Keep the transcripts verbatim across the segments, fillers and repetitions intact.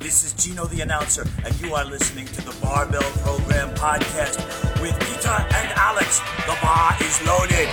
This is Gino the announcer, and you are listening to the Barbell Program podcast with Peter and Alex. The bar is loaded.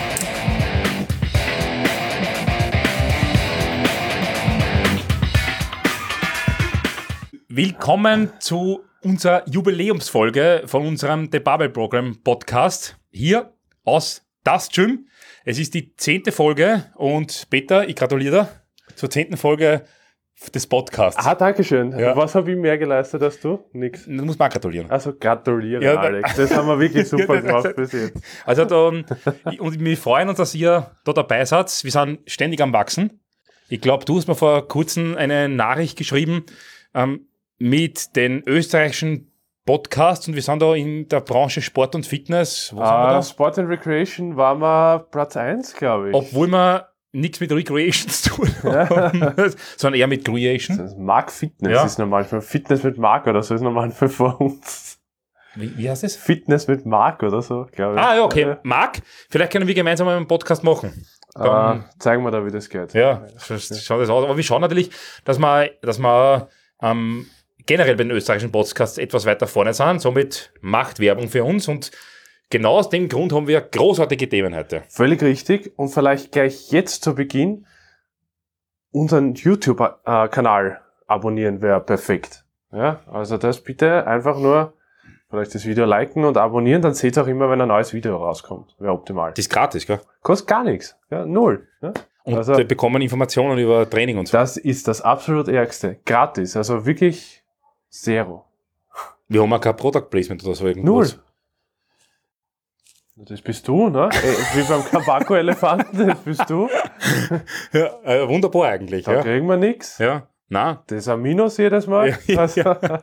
Willkommen zu unserer Jubiläumsfolge von unserem The Barbell Program Podcast hier aus Das Gym. Es ist die zehnte Folge und Peter, ich gratuliere dir zur zehnten Folge des Podcasts. Ah, danke schön. Ja. Was habe ich mehr geleistet als du? Nix. Du musst mal gratulieren. Also gratuliere, Ja, Alex. Das haben wir wirklich super Ja, gemacht bis jetzt. Also da, und wir freuen uns, dass ihr da dabei seid. Wir sind ständig am Wachsen. Ich glaube, du hast mir vor kurzem eine Nachricht geschrieben ähm, mit den österreichischen Podcasts und wir sind da in der Branche Sport und Fitness. Wo sind wir Ah, da? Sport and Recreation waren wir Platz eins, glaube ich. Obwohl wir nichts mit Recreation zu tun haben, sondern eher mit Creation. Das Mark Fitness Ja. ist normal. Fitness mit Mark oder so ist normal für vor uns. Wie, wie heißt das? Fitness mit Mark oder so, glaube ich. Ah ja, okay. Marc, vielleicht können wir gemeinsam einen Podcast machen. Ah, zeigen wir da, wie das geht. Ja, schaut das aus. Aber wir schauen natürlich, dass wir, dass wir ähm, generell bei den österreichischen Podcasts etwas weiter vorne sind. Somit macht Werbung für uns. Und genau aus dem Grund haben wir großartige Themen heute. Völlig richtig. Und vielleicht gleich jetzt zu Beginn unseren YouTube-Kanal abonnieren wäre perfekt. Ja, also das bitte einfach nur vielleicht das Video liken und abonnieren, dann seht ihr auch immer, wenn ein neues Video rauskommt. Wäre optimal. Das ist gratis, gell? Kostet gar nichts. Ja, null. Ja? Und Also- wir bekommen Informationen über Training und so. Das ist das absolut Ärgste. Gratis. Also wirklich zero. Wir haben auch kein Product Placement oder so irgendwas. Null. Das bist du, ne? Äh, Wie beim Kabako-Elefanten, das bist du. Ja, äh, wunderbar eigentlich. Da Ja. kriegen wir nichts. ja, na. Das ist ein Minus jedes Mal. Ja, Also,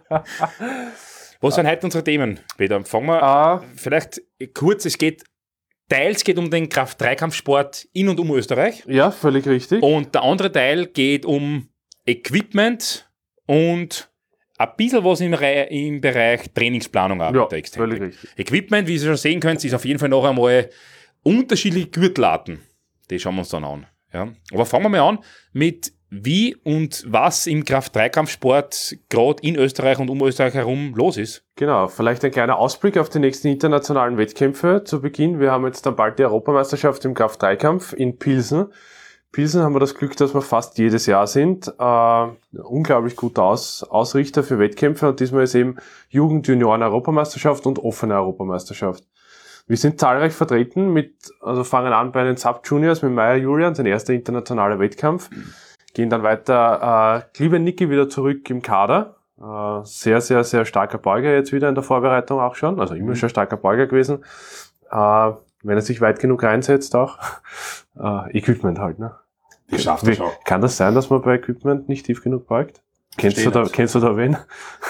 Was sind heute unsere Themen, Peter? Fangen wir ah, vielleicht kurz, es geht, teils geht um den Kraft-Dreikampfsport in und um Österreich ja, völlig richtig. und der andere Teil geht um Equipment und ein bisschen was im, Re im Bereich Trainingsplanung auch. Ja, mit der Extended. völlig richtig. Equipment, wie ihr schon sehen könnt, ist auf jeden Fall noch einmal unterschiedliche Gürtelarten. Die schauen wir uns dann an. Ja. Aber fangen wir mal an mit wie und was im Kraft-Dreikampfsport gerade in Österreich und um Österreich herum los ist. Genau, vielleicht ein kleiner Ausblick auf die nächsten internationalen Wettkämpfe zu Beginn. Wir haben jetzt dann bald die Europameisterschaft im Kraft-Dreikampf in Pilsen. Pilsen haben wir das Glück, dass wir fast jedes Jahr sind. Äh, unglaublich guter Aus Ausrichter für Wettkämpfe und diesmal ist eben Jugend-Junioren-Europameisterschaft und offene Europameisterschaft. Wir sind zahlreich vertreten mit, also fangen an bei den Sub-Juniors mit Meyer Julian, sein erster internationaler Wettkampf. Gehen dann weiter, äh, Kliben Niki wieder zurück im Kader. Äh, sehr, sehr, sehr starker Beuger jetzt wieder in der Vorbereitung auch schon. Also immer schon starker Beuger gewesen. Äh, wenn er sich weit genug reinsetzt auch. Äh, Equipment halt, ne? Das schafft Wie, kann das sein, dass man bei Equipment nicht tief genug beugt? Kennst du da, kennst du da wen?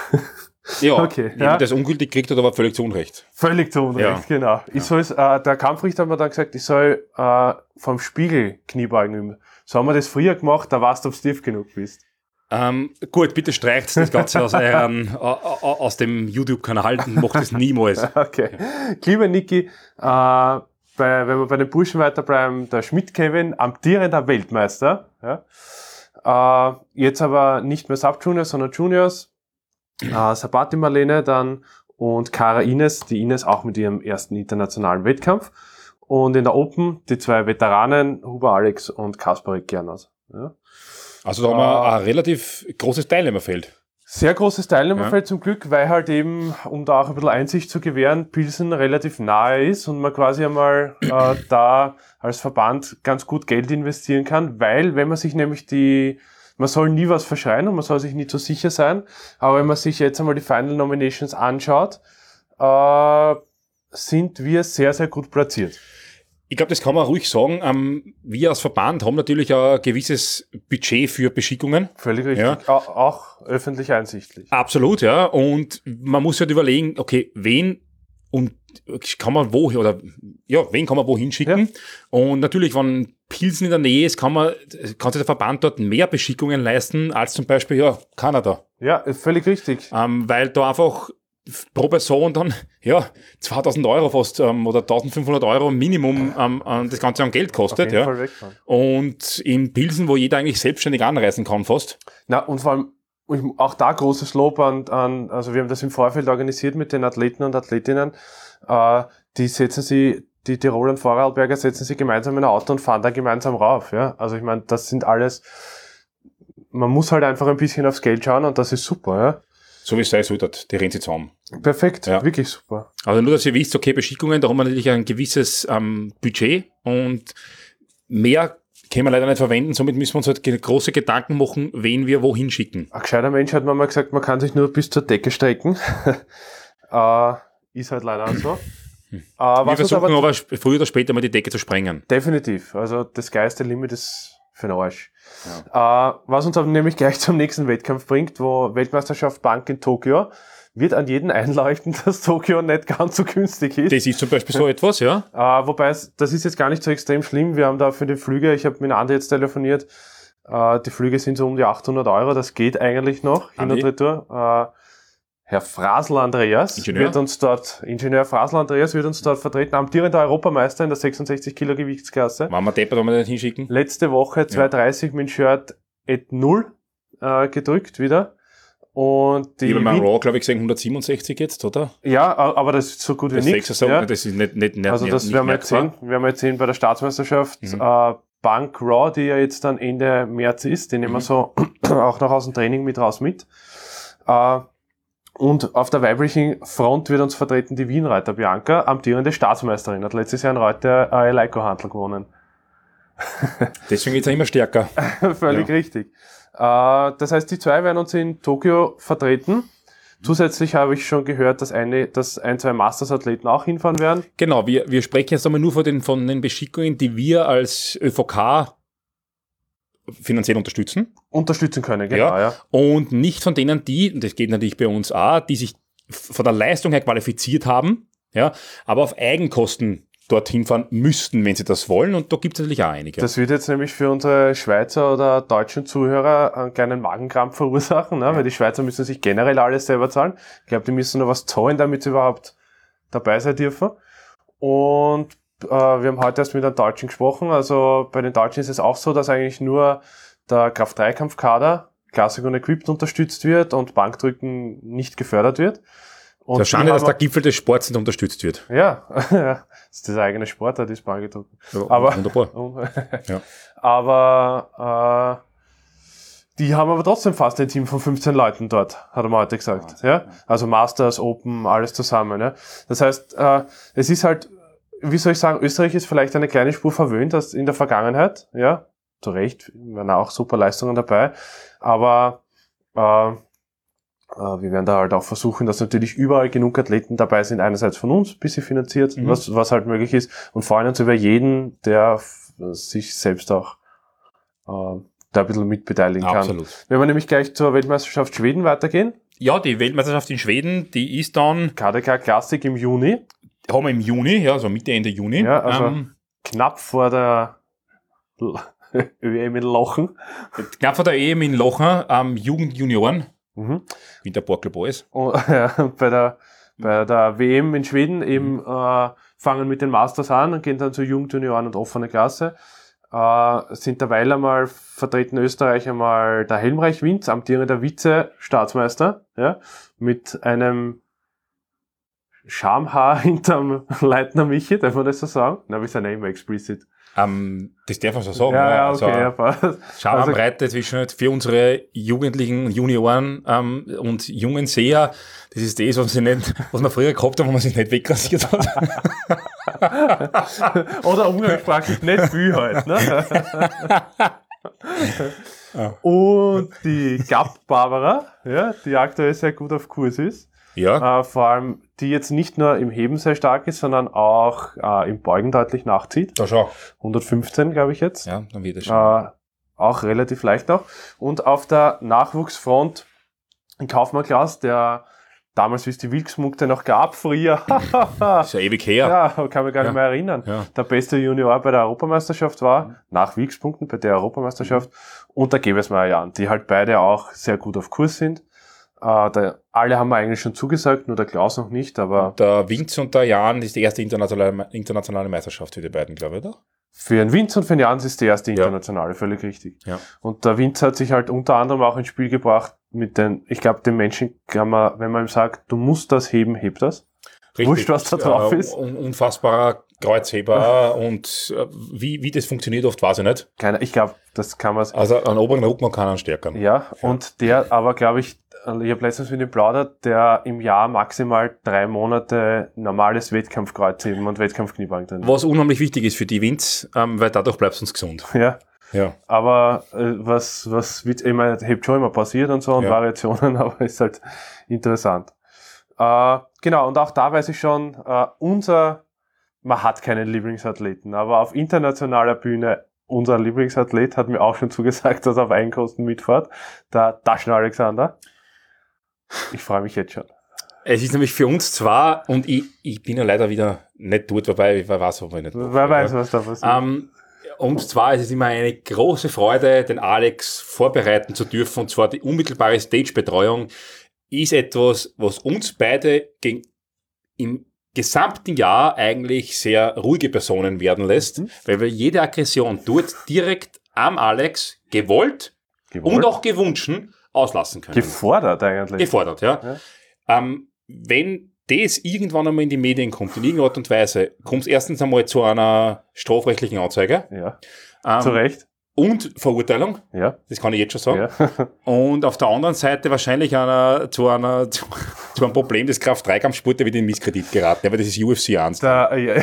Ja, Okay, jemand, ja. der es ungültig kriegt, hat aber völlig zu Unrecht. Völlig zu Unrecht, Ja. genau. Ich soll's, äh, der Kampfrichter hat mir dann gesagt, ich soll äh, vom Spiegel Kniebeugen üben. So haben wir das früher gemacht, da weißt du, ob du tief genug bist. Ähm, gut, bitte streicht das Ganze aus, euren, äh, aus dem YouTube-Kanal und macht das niemals. Okay. Lieber Niki, äh, bei, wenn wir bei den Burschen weiterbleiben, der Schmidt-Kevin, amtierender Weltmeister. Ja. Äh, jetzt aber nicht mehr Sub-Juniors, sondern Juniors. Äh, Sabati Marlene dann und Cara Ines, die Ines auch mit ihrem ersten internationalen Wettkampf. Und in der Open die zwei Veteranen, Huber Alex und Kasparik Gernot. Ja. Also da haben wir ein relativ großes Teilnehmerfeld. Sehr großes Teilnehmerfeld zum Glück, weil halt eben, um da auch ein bisschen Einsicht zu gewähren, Pilsen relativ nahe ist und man quasi einmal äh, da als Verband ganz gut Geld investieren kann, weil wenn man sich nämlich die, man soll nie was verschreien und man soll sich nie zu sicher sein, aber wenn man sich jetzt einmal die Final Nominations anschaut, äh, sind wir sehr, sehr gut platziert. Ich glaube, das kann man ruhig sagen. Ähm, wir als Verband haben natürlich ein gewisses Budget für Beschickungen. Völlig richtig. Ja. Auch, auch öffentlich einsichtlich. Absolut, ja. Und man muss halt überlegen, okay, wen und kann man wo, oder ja, wen kann man wohin schicken? Ja. Und natürlich, wenn Pilsen in der Nähe ist, kann man, kann sich der Verband dort mehr Beschickungen leisten als zum Beispiel, ja, Kanada. Ja, völlig richtig. Ähm, weil da einfach pro Person dann, ja, zweitausend Euro fast, ähm, oder eintausendfünfhundert Euro Minimum ähm, ähm, das Ganze an Geld kostet, Auf jeden ja. Fall wegfahren. Und in Pilsen, wo jeder eigentlich selbstständig anreisen kann fast. Na, und vor allem, Und auch da großes Lob an, an, also wir haben das im Vorfeld organisiert mit den Athleten und Athletinnen, äh, die setzen sie, die Tiroler und Vorarlberger setzen sich gemeinsam in ein Auto und fahren da gemeinsam rauf, ja. Also ich meine, das sind alles, man muss halt einfach ein bisschen aufs Geld schauen und das ist super, ja. So wie es sein sollte, die rennen sie zusammen. Perfekt, ja. Wirklich super. Also nur, dass ihr wisst, okay, Beschickungen, da haben wir natürlich ein gewisses ähm, Budget und mehr können wir leider nicht verwenden, somit müssen wir uns halt große Gedanken machen, wen wir wohin schicken. Ein gescheiter Mensch hat mir mal gesagt, man kann sich nur bis zur Decke strecken. äh, ist halt leider auch so. Hm. Äh, was wir versuchen aber, aber früher oder später mal die Decke zu sprengen. Definitiv. Also das geilste Limit ist für den Arsch. Ja. Äh, was uns aber nämlich gleich zum nächsten Wettkampf bringt, wo Weltmeisterschaft Bank in Tokio, wird an jeden einleuchten, dass Tokio nicht ganz so günstig ist. Das ist zum Beispiel so etwas, ja. Äh, wobei, es, das ist jetzt gar nicht so extrem schlimm. Wir haben da für die Flüge, ich habe mit Andi jetzt telefoniert, äh, die Flüge sind so um die achthundert Euro, das geht eigentlich noch, hin und retour. Äh, Herr Frasl Andreas Ingenieur. wird uns dort, Ingenieur Frasl Andreas wird uns dort vertreten, amtierender Europameister in der sechsundsechzig Kilo Gewichtsklasse. Machen wir Deppert, wenn wir den hinschicken? Letzte Woche zwei dreißig mit dem Shirt et null äh, gedrückt wieder. Und die ich habe mal Wien- Raw, glaube ich, gesehen, hundertsiebenundsechzig jetzt, oder? Ja, aber das ist so gut wie Das nichts. sechs, so, Ja. das ist nicht, nicht, nicht, Also nicht, das nicht werden wir jetzt merkbar. sehen. Wir haben jetzt sehen bei der Staatsmeisterschaft Mhm. äh, Bank Raw, die ja jetzt dann Ende März ist, die nehmen wir Mhm. so auch noch aus dem Training mit raus mit. Äh, und auf der weiblichen Front wird uns vertreten die Wienreiter Bianca, amtierende Staatsmeisterin, hat letztes Jahr in Reuter äh, Leiko-Handel gewonnen. Deswegen geht's ja immer stärker. Völlig Ja. richtig. Äh, das heißt, die zwei werden uns in Tokio vertreten. Zusätzlich habe ich schon gehört, dass eine, dass ein, zwei Masters-Athleten auch hinfahren werden. Genau, wir, wir sprechen jetzt einmal nur von den, von den Beschickungen, die wir als ÖVK finanziell unterstützen. Unterstützen können, genau, Ja. ja. Und nicht von denen, die, und das geht natürlich bei uns auch, die sich f- von der Leistung her qualifiziert haben, ja, aber auf Eigenkosten dorthin fahren müssten, wenn sie das wollen. Und da gibt es natürlich auch einige. Das wird jetzt nämlich für unsere Schweizer oder deutschen Zuhörer einen kleinen Magenkrampf verursachen, ne? Weil die Schweizer müssen sich generell alles selber zahlen. Ich glaube, die müssen noch was zahlen, damit sie überhaupt dabei sein dürfen. Und äh, wir haben heute erst mit einem Deutschen gesprochen. Also bei den Deutschen ist es auch so, dass eigentlich nur der Kraft-Dreikampf-Kader Classic und Equipped unterstützt wird und Bankdrücken nicht gefördert wird. Und Das Schade, die dass haben- der Gipfel des Sports nicht unterstützt wird. Ja, das ist das eigene Sportart, das Bankdrücken. Ja, Aber- wunderbar. Ja. Aber äh, die haben aber trotzdem fast ein Team von fünfzehn Leuten dort, hat er mir heute gesagt. Ja? Also Masters, Open, alles zusammen. Ja? Das heißt, äh, es ist halt, wie soll ich sagen, Österreich ist vielleicht eine kleine Spur verwöhnt als in der Vergangenheit. Ja, zu Recht, waren auch super Leistungen dabei. Aber äh, äh, wir werden da halt auch versuchen, dass natürlich überall genug Athleten dabei sind, einerseits von uns, ein bisschen finanziert, Mhm. was, was halt möglich ist, und freuen uns über jeden, der f- sich selbst auch äh, da ein bisschen mitbeteiligen kann. Absolut. Wenn wir nämlich gleich zur Weltmeisterschaft Schweden weitergehen, Ja, die Weltmeisterschaft in Schweden, die ist dann, K D K Classic im Juni, haben wir im Juni, ja, so Mitte, Ende Juni. Ja, also- ähm, knapp vor der Ö E M in Lochen. knapp vor der E M in Lochen, ähm, Jugend Junioren, Mhm. Winterborkel Boys. Und, ja, bei der bei der W M in Schweden eben äh, fangen mit den Masters an und gehen dann zu Jugend, Junioren und offene Klasse. Äh, sind derweil einmal vertreten Österreich einmal der Helmreich Winz, amtierender Vize-Staatsmeister, ja, mit einem Schamhaar hinterm Leitner Michi, darf man das so sagen? Na, wir sind ja immer explicit. Ähm, das darf man so sagen. ja, ja, Also, okay, ja, passt. Schauen wir Also- am Reiter zwischen für unsere Jugendlichen, Junioren ähm, und jungen Seher. Das ist das, was, sie nicht, was wir früher gehabt haben, wo man sich nicht wegrasiert hat. Oder umgangssprachlich nicht viel halt, ne? Und die Gap Barbara, ja, die aktuell sehr gut auf Kurs ist. Ja, Äh, vor allem, die jetzt nicht nur im Heben sehr stark ist, sondern auch äh, im Beugen deutlich nachzieht. da schau. hundertfünfzehn, glaube ich jetzt. Ja, dann wird es schon. Äh, auch relativ leicht noch. Und auf der Nachwuchsfront in Kaufmann-Klasse, der damals, wie es die Wilksmunkte noch gab, früher, Das ist ja ewig her. ja, kann mich gar nicht Ja. mehr erinnern, Ja. der beste Junior bei der Europameisterschaft war, nach Wilkspunkten bei der Europameisterschaft, und der Gebesmeier Jan, die halt beide auch sehr gut auf Kurs sind. Äh, der, alle haben wir eigentlich schon zugesagt, nur der Klaus noch nicht, aber Der Winz und der Jan ist die erste internationale, internationale Meisterschaft für die beiden, glaube ich, oder? für den Vince und für den Jans ist die erste internationale, völlig richtig. Ja. Und der Vince hat sich halt unter anderem auch ins Spiel gebracht mit den, ich glaube, den Menschen kann man, wenn man ihm sagt, du musst das heben, hebt das. Richtig. Wurscht, was da drauf äh, ist. un- Unfassbarer Kreuzheber und äh, wie, wie das funktioniert oft, weiß ich nicht. Keine, ich glaube, das kann man. Also einen oberen Rücken kann einen stärkern. Ja, und der, aber glaube ich, ich habe letztens mit ihm plaudert, der im Jahr maximal drei Monate normales Wettkampfkreuzheben und Wettkampfkniebank drin. Was unheimlich wichtig ist für die Winds, ähm, weil dadurch bleibst du uns gesund. Ja. Ja. Aber äh, was, was wird immer, hebt schon immer passiert und so und Ja. Variationen, aber ist halt interessant. Äh, genau, und auch da weiß ich schon, äh, unser, man hat keinen Lieblingsathleten, aber auf internationaler Bühne, unser Lieblingsathlet hat mir auch schon zugesagt, dass er auf Eigenkosten mitfährt, der Daschner Alexander. Ich freue mich jetzt schon. Es ist nämlich für uns zwar, und ich, ich bin ja leider wieder nicht dort, wobei ich weiß, ob ich nicht Wer weiß, was da passiert. Ähm, und zwar ist es immer eine große Freude, den Alex vorbereiten zu dürfen. Und zwar die unmittelbare Stage-Betreuung ist etwas, was uns beide gegen, im gesamten Jahr eigentlich sehr ruhige Personen werden lässt, Mhm. weil wir jede Aggression dort direkt am Alex gewollt, Gewollt? und auch gewünscht auslassen können. Gefordert eigentlich. Gefordert, ja. Ja. Ähm, wenn das irgendwann einmal in die Medien kommt, in irgendeiner Art und Weise, kommt es erstens einmal zu einer strafrechtlichen Anzeige. Ja, Ähm, zu Recht. Und Verurteilung, Ja. das kann ich jetzt schon sagen. Ja. Und auf der anderen Seite wahrscheinlich einer, zu, einer, zu, zu einem Problem des Kraft-Dreikampfsports, der wird in Misskredit geraten. Aber das ist U F C eins. Der, ja.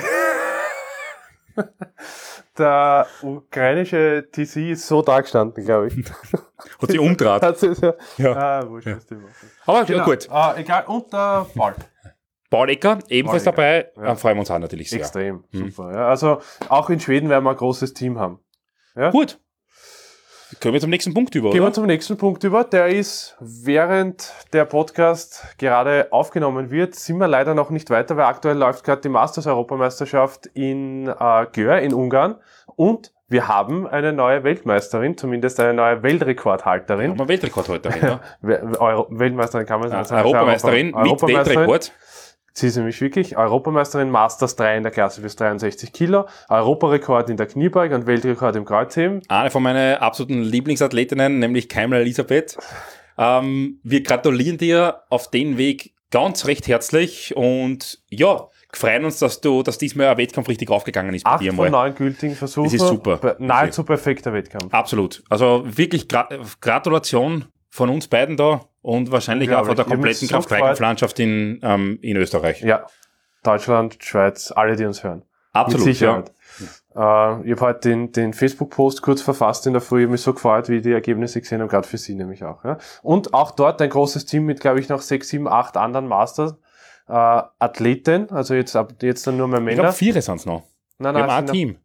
Der ukrainische T C ist so da gestanden, glaube ich. Hat sich umgedreht. Hat sie so, Ja. Ah, wurscht, das Thema. Aber Genau. ja, gut. Ah, egal, und der Paul. Paul Ecker, ebenfalls Paul Ecker, dabei. ja. Ähm, freuen wir uns auch natürlich sehr. Extrem, Mhm. super. Ja. Also auch in Schweden werden wir ein großes Team haben. Ja? Gut. Können wir zum nächsten Punkt über, Gehen wir oder? zum nächsten Punkt über. Der ist, während der Podcast gerade aufgenommen wird, sind wir leider noch nicht weiter, weil aktuell läuft gerade die Masters-Europameisterschaft in äh, Győr in Ungarn und wir haben eine neue Weltmeisterin, zumindest eine neue Weltrekordhalterin. Haben wir Weltrekordhalterin, ja? We- Euro Weltmeisterin kann man Ja, sagen. Europameisterin Europa- mit Europameisterin. Weltrekord. Sie ist nämlich wirklich Europameisterin, Masters drei in der Klasse bis dreiundsechzig Kilo, Europarekord in der Kniebeuge und Weltrekord im Kreuzheben. Eine von meinen absoluten Lieblingsathletinnen, nämlich Keimler Elisabeth. Ähm, wir gratulieren dir auf den Weg ganz recht herzlich und ja, freuen uns, dass du, dass diesmal ein Wettkampf richtig aufgegangen ist bei Acht dir von mal. neun gültigen Versuchen. Das ist super. Be- Nahezu perfekter Wettkampf. Absolut. Also wirklich Gra Gratulation von uns beiden da und wahrscheinlich auch von der Unglaublich. Ich hab mich kompletten so Kraft-Dreikampflandschaft in, ähm, in Österreich. Ja, Deutschland, Schweiz, alle, die uns hören. Absolut, Mit Sicherheit. Äh, ich habe heute den, den Facebook-Post kurz verfasst in der Früh. Ich habe mich so gefreut, wie ich die Ergebnisse gesehen habe, gerade für Sie nämlich auch. Ja. Und auch dort ein großes Team mit, glaube ich, noch sechs, sieben, acht anderen Masters. Äh, Athleten, also jetzt, ab, jetzt dann nur mehr Ich Männer. glaube, vier sind es noch. Nein, Wir haben es ein sind Team.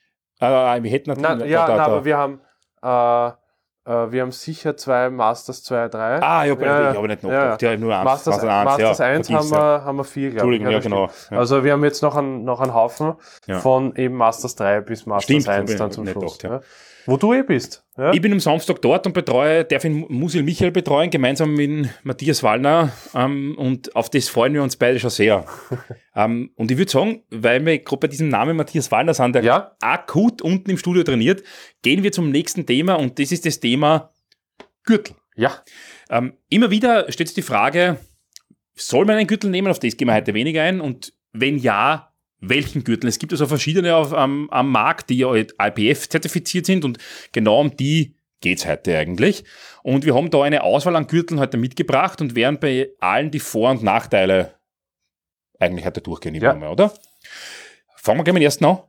Äh, wir hätten ein noch- Team. Nein, ja, da, da, nein, da. aber wir haben, äh, äh, wir haben sicher zwei Masters zwei, drei. Ah, ich habe Ja, ich hab nicht noch ja, gedacht. Ja, nur eins. Masters, Master eins, Masters ja, eins vergiss, haben, ja. wir, haben wir vier, glaube ich. Entschuldigung, ja, das genau. stimmt. Ja. Also wir haben jetzt noch einen, noch einen Haufen Ja. von eben Masters drei bis Masters Stimmt, hab eins ich dann zum nicht Schluss. gedacht, ja. Ja. Wo du eh bist. Ja? Ich bin am Samstag dort und betreue, darf ihn Musil Michael betreuen, gemeinsam mit Matthias Wallner. Ähm, und auf das freuen wir uns beide schon sehr. ähm, und ich würde sagen, weil wir gerade bei diesem Namen Matthias Wallner sind, der Ja. akut unten im Studio trainiert, gehen wir zum nächsten Thema und das ist das Thema Gürtel. Ja. Ähm, immer wieder stellt sich die Frage, soll man einen Gürtel nehmen? Auf das gehen wir heute weniger ein. Und wenn ja, welchen Gürtel? Es gibt also verschiedene auf, am, am Markt, die ja I P F zertifiziert sind und genau um die geht's heute eigentlich. Und wir haben da eine Auswahl an Gürteln heute mitgebracht und werden bei allen die Vor- und Nachteile eigentlich heute durchgehen, Ja. mal, oder? Fangen wir gleich mit dem ersten an.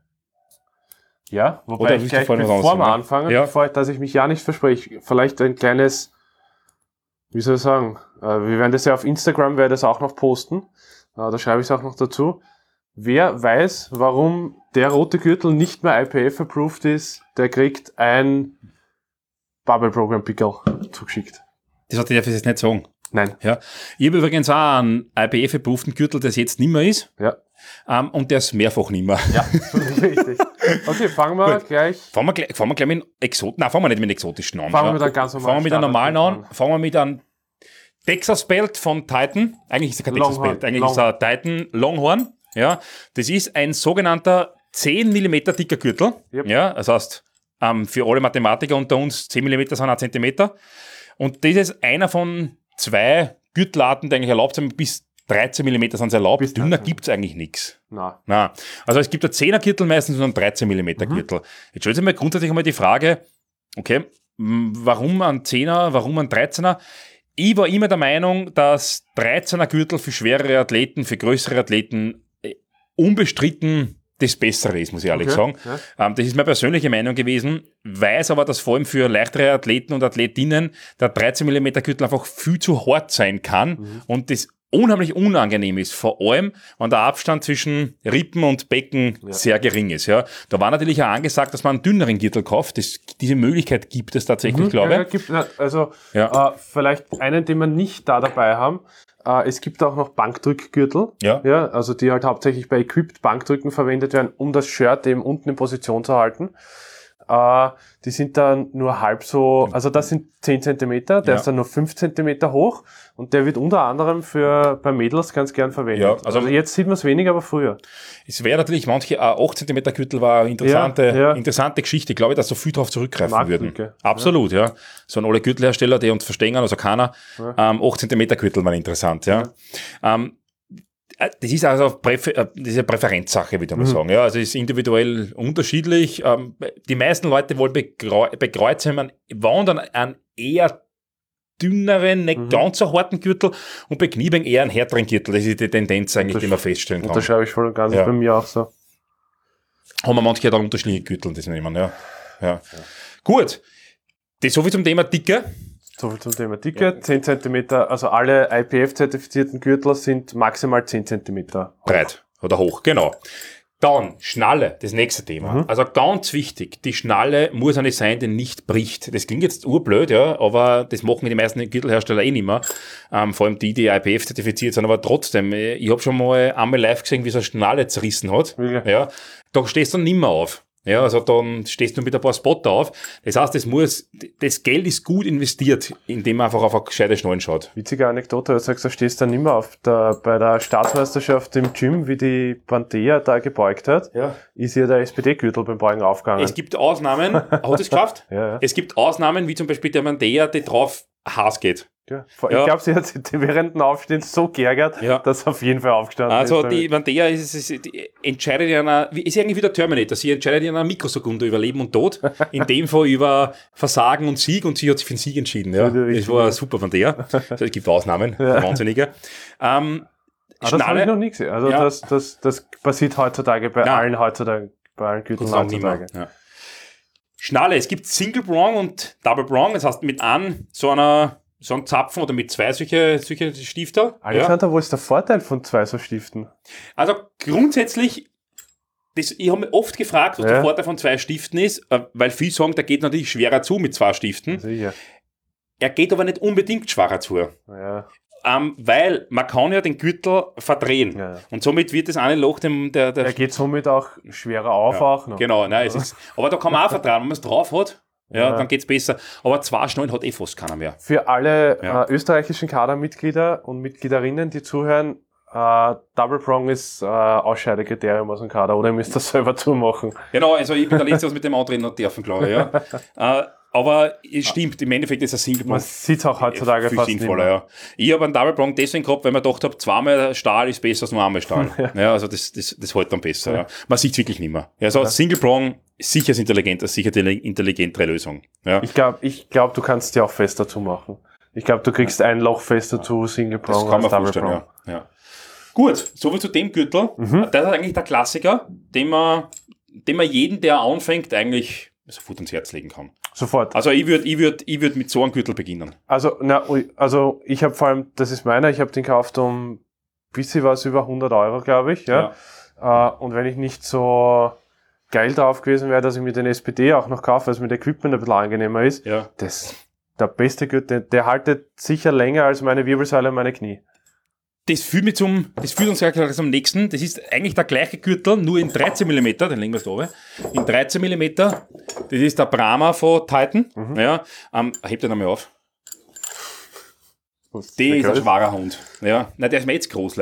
Ja, wobei Oder ich willst du gleich, vorhin was bevor anderes wir sagen? anfangen, Ja. bevor, dass ich mich ja nicht verspreche, vielleicht ein kleines, wie soll ich sagen, äh, wir werden das ja auf Instagram, werde das auch noch posten, äh, da schreibe ich es auch noch dazu. Wer weiß, warum der rote Gürtel nicht mehr I P F-approved ist, der kriegt ein Bubble Program Pickel zugeschickt. Das hat ich jetzt nicht sagen. Nein. Ja. Ich habe übrigens auch einen I P F-approveden Gürtel, der jetzt nicht mehr ist. Ja. Ähm, und der ist mehrfach nicht mehr. Ja, richtig. Okay, fangen wir Gut. gleich. Fangen wir, gleich, fangen wir gleich mit einem Exoten. Nein, fangen wir nicht mit einem exotischen an. Fangen wir ja. mit einem ganz normalen Fangen wir mit einem normalen Standard an. Fangen wir mit einem Texas Belt von Titan. Eigentlich ist es kein Texas Longhorn. Belt. Eigentlich ist es ein Titan Longhorn. Ja. Das ist ein sogenannter zehn Millimeter dicker Gürtel. Yep. Ja. Das heißt, ähm, für alle Mathematiker unter uns zehn Millimeter sind ein Zentimeter. Und das ist einer von zwei Gürtelarten, die eigentlich erlaubt sind, bis dreizehn Millimeter sind sie erlaubt. Bis Dünner dreizehn. gibt es eigentlich nichts. Nein. Nein. Also es gibt ein zehner Gürtel meistens und einen dreizehn Millimeter Gürtel. Mhm. Jetzt stellt sich mal grundsätzlich einmal die Frage, okay, m, warum ein zehner, warum ein dreizehner? Ich war immer der Meinung, dass dreizehner Gürtel für schwerere Athleten, für größere Athleten äh, unbestritten das Bessere ist, muss ich ehrlich Okay, sagen. ja. Ähm, das ist meine persönliche Meinung gewesen, weiß aber, dass vor allem für leichtere Athleten und Athletinnen der dreizehn Millimeter Gürtel einfach viel zu hart sein kann Mhm. und das unheimlich unangenehm ist, vor allem, wenn der Abstand zwischen Rippen und Becken Ja. sehr gering ist. Ja. Da war natürlich auch angesagt, dass man einen dünneren Gürtel kauft. Das, diese Möglichkeit gibt es tatsächlich, glaube Ja, ich. gibt, na, also Ja. äh, vielleicht einen, den wir nicht da dabei haben. Äh, es gibt auch noch Bankdrückgürtel. Ja. Ja, also die halt hauptsächlich bei Equipped Bankdrücken verwendet werden, um das Shirt eben unten in Position zu halten. Äh, die sind dann nur halb so, also das sind zehn Zentimeter, der Ja. ist dann nur fünf Zentimeter hoch und der wird unter anderem für bei Mädels ganz gern verwendet. Ja, also- also, jetzt sieht man es weniger, aber früher. Es wäre natürlich, manche äh, acht Zentimeter Gürtel war eine interessante, Ja, ja. interessante Geschichte. Ich glaube, dass so viel darauf zurückgreifen würden. Marktlücke. Absolut, ja. So an alle Gürtelhersteller, die uns verstehen, also keiner. Ähm, acht Zentimeter Gürtel waren interessant, ja. Ähm, äh, das ist also Präfer- äh, das ist eine Präferenzsache, würde ich mal sagen. Ja, also es ist individuell unterschiedlich. Ähm, die meisten Leute wollen begreu- bekreuzen, man wandern an eher dünneren, nicht Mhm. ganz so harten Gürtel und bei Kniebeugen eher einen härteren Gürtel. Das ist die Tendenz eigentlich, die man feststellen kann. Unterschreibe ich voll und ganz, Ja. ist bei mir auch so. Haben wir manche dann unterschiedliche Gürtel, das nehmen, ja. ja. Gut. Das so viel zum Thema Dicke. So viel zum Thema Dicke. zehn Zentimeter, also alle I P F-zertifizierten Gürtel sind maximal zehn Zentimeter hoch. Breit oder hoch, genau. Dann Schnalle, das nächste Thema. Mhm. Also ganz wichtig, die Schnalle muss eine sein, die nicht bricht. Das klingt jetzt urblöd, ja, aber das machen die meisten Gürtelhersteller eh nicht mehr. Ähm, vor allem die, die I P F zertifiziert sind, aber trotzdem, äh, ich habe schon mal einmal live gesehen, wie so eine Schnalle zerrissen hat. Wirklich? Ja, da stehst du dann nimmer auf. Ja, also dann stehst du mit ein paar Spotter auf. Das heißt, das muss, das Geld ist gut investiert, indem man einfach auf eine gescheite Schnallen schaut. Witzige Anekdote, du sagst, da stehst du dann immer auf der, bei der Staatsmeisterschaft im Gym, wie die Panthea da gebeugt hat, Ja. ist ihr der S P D-Gürtel beim Beugen aufgegangen. Es gibt Ausnahmen, hat es geschafft? Ja, ja. Es gibt Ausnahmen, wie zum Beispiel der Mandea, der drauf Haas geht. Ja. Vor- Ja. Ich glaube, sie hat sich während dem Aufstehen so geärgert, Ja. dass sie auf jeden Fall aufgestanden Also ist. die Mandea ist, ist, ist, die entscheidet in einer, wie- ist irgendwie wie der Terminator, sie entscheidet in einer Mikrosekunde über Leben und Tod, in dem Fall über Versagen und Sieg und sie hat sich für den Sieg entschieden. Ja. Ja, Das richtig. war super Mandea. Also, es gibt Ausnahmen, Wahnsinnige. Ähm, Ah, das habe ich noch Schnalle, nie gesehen. Also Ja. das, das, das passiert heutzutage bei Ja. allen heutzutage, bei allen Gürteln Gott sei Dank nicht mehr. heutzutage. Ja. Schnalle, es gibt Single Prong und Double Prong, das heißt mit einem so einer so einem Zapfen oder mit zwei solche, solche Stifter. Ja. Alexander, wo ist der Vorteil von zwei so Stiften? Also grundsätzlich, das, ich habe mich oft gefragt, was Ja. der Vorteil von zwei Stiften ist, äh, weil viele sagen, der geht natürlich schwerer zu mit zwei Stiften. Sicher. Er geht aber nicht unbedingt schwerer zu. Ja. Ähm, weil man kann ja den Gürtel verdrehen. Ja. Und somit wird das eine Loch dem, der, der Er geht somit auch schwerer auf auch noch. Genau, nein, es ist, aber da kann man auch vertrauen, wenn man es drauf hat, ja, Ja. dann geht's besser. Aber zwei Schnallen hat eh fast keiner mehr. Für alle Ja. äh, österreichischen Kadermitglieder und Mitgliederinnen, die zuhören, äh, Double Prong ist äh, Ausscheidekriterium aus dem Kader, oder ihr müsst das selber zumachen. Genau, also ich bin der Letzte, was mit dem anderen noch dürfen, glaube ich, ja. äh, aber es stimmt, im Endeffekt ist ein Single Man Prong sieht es auch heutzutage viel fast nicht sinnvoller, mehr. ja. Ich habe einen Double Prong deswegen gehabt, weil ich mir gedacht habe, zweimal Stahl ist besser als nur einmal Stahl. ja, also das, das, das hält dann besser. Ja. Man sieht es wirklich nicht mehr. Ja, also Single Prong ist sicher intelligent, ist sicher die intelligentere Lösung. Ja. Ich glaube, ich glaub, du kannst die auch fester zumachen. Ich glaube, du kriegst ein Loch fester zu Single Das Prong kann man als Double vorstellen, Prong. ja. ja. Gut, soviel zu dem Gürtel. Mhm. Das ist eigentlich der Klassiker, den man, den man jeden, der anfängt, eigentlich sofort ans Herz legen kann. Sofort. Also ich würde ich würd, ich würd mit so einem Gürtel beginnen. Also, na, ui, also ich habe vor allem, das ist meiner, ich habe den gekauft um bisschen was über hundert Euro, glaube ich. Ja. Äh, und wenn ich nicht so geil drauf gewesen wäre, dass ich mir den S P D auch noch kaufe, weil es mit Equipment ein bisschen angenehmer ist, Ja. das der beste Gürtel, der, der haltet sicher länger als meine Wirbelsäule und meine Knie. Das führt, mich zum, das führt uns gleich zum nächsten. Das ist eigentlich der gleiche Gürtel, nur in dreizehn Millimeter. Den legen wir da oben. In dreizehn Millimeter. Das ist der Brahma von Titan. Mhm. Ja, ähm, hebt den einmal auf. Was Der ist ein groß? schwacher Hund. Ja, nein, der ist mir jetzt groß leider.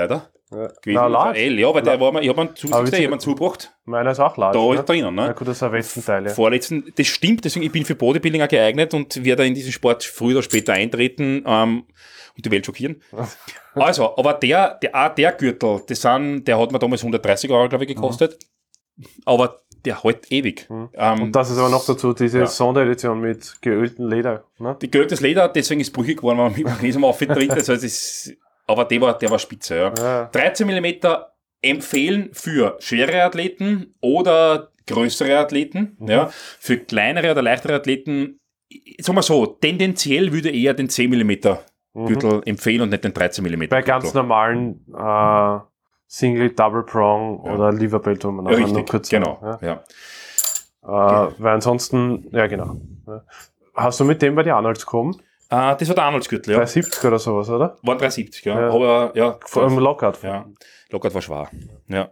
gewesen. Na, large. L, ja, weil der war mir, ich habe einen Aber zusätzlich, wie- ich hab einen zugebracht. Meiner ist auch large. Da ne? ist drinnen, ne? Ja gut, das ist ein Westenteil, ja. Vorletzten, das stimmt, deswegen, ich bin für Bodybuilding auch geeignet und werde in diesen Sport früher oder später eintreten ähm, und die Welt schockieren. Also, aber der, der, auch der Gürtel, das sind, der hat mir damals hundertdreißig Euro, glaube ich, gekostet. Mhm. Aber der hält ewig. Mhm. Ähm, Und das ist aber noch dazu diese ja. Sonderedition mit geöltem Leder. Ne? die geöltes Leder, deswegen ist brüchig geworden, wenn man mit Magnesium auftritt. Also das ist, aber der war, der war spitze, ja. Ja. dreizehn Millimeter empfehlen für schwere Athleten oder größere Athleten. Mhm. Ja. Für kleinere oder leichtere Athleten, sagen wir so, tendenziell würde eher den zehn Millimeter Gürtel empfehlen und nicht den dreizehn Millimeter Bei ganz normalen äh, Single, Double Prong Ja. oder Liverbelt, wo man Ja, nachher richtig, nur kurz genau. Ja. Ja. Äh, weil ansonsten, ja genau. Ja. Hast du mit dem bei die Arnolds gekommen? Äh, das war der Arnoldsgürtel, ja. drei siebzig oder sowas, oder? War drei siebzig, ja. Ja. Aber ja, Vor allem Lockout. ja, Lockout war schwer. Ja.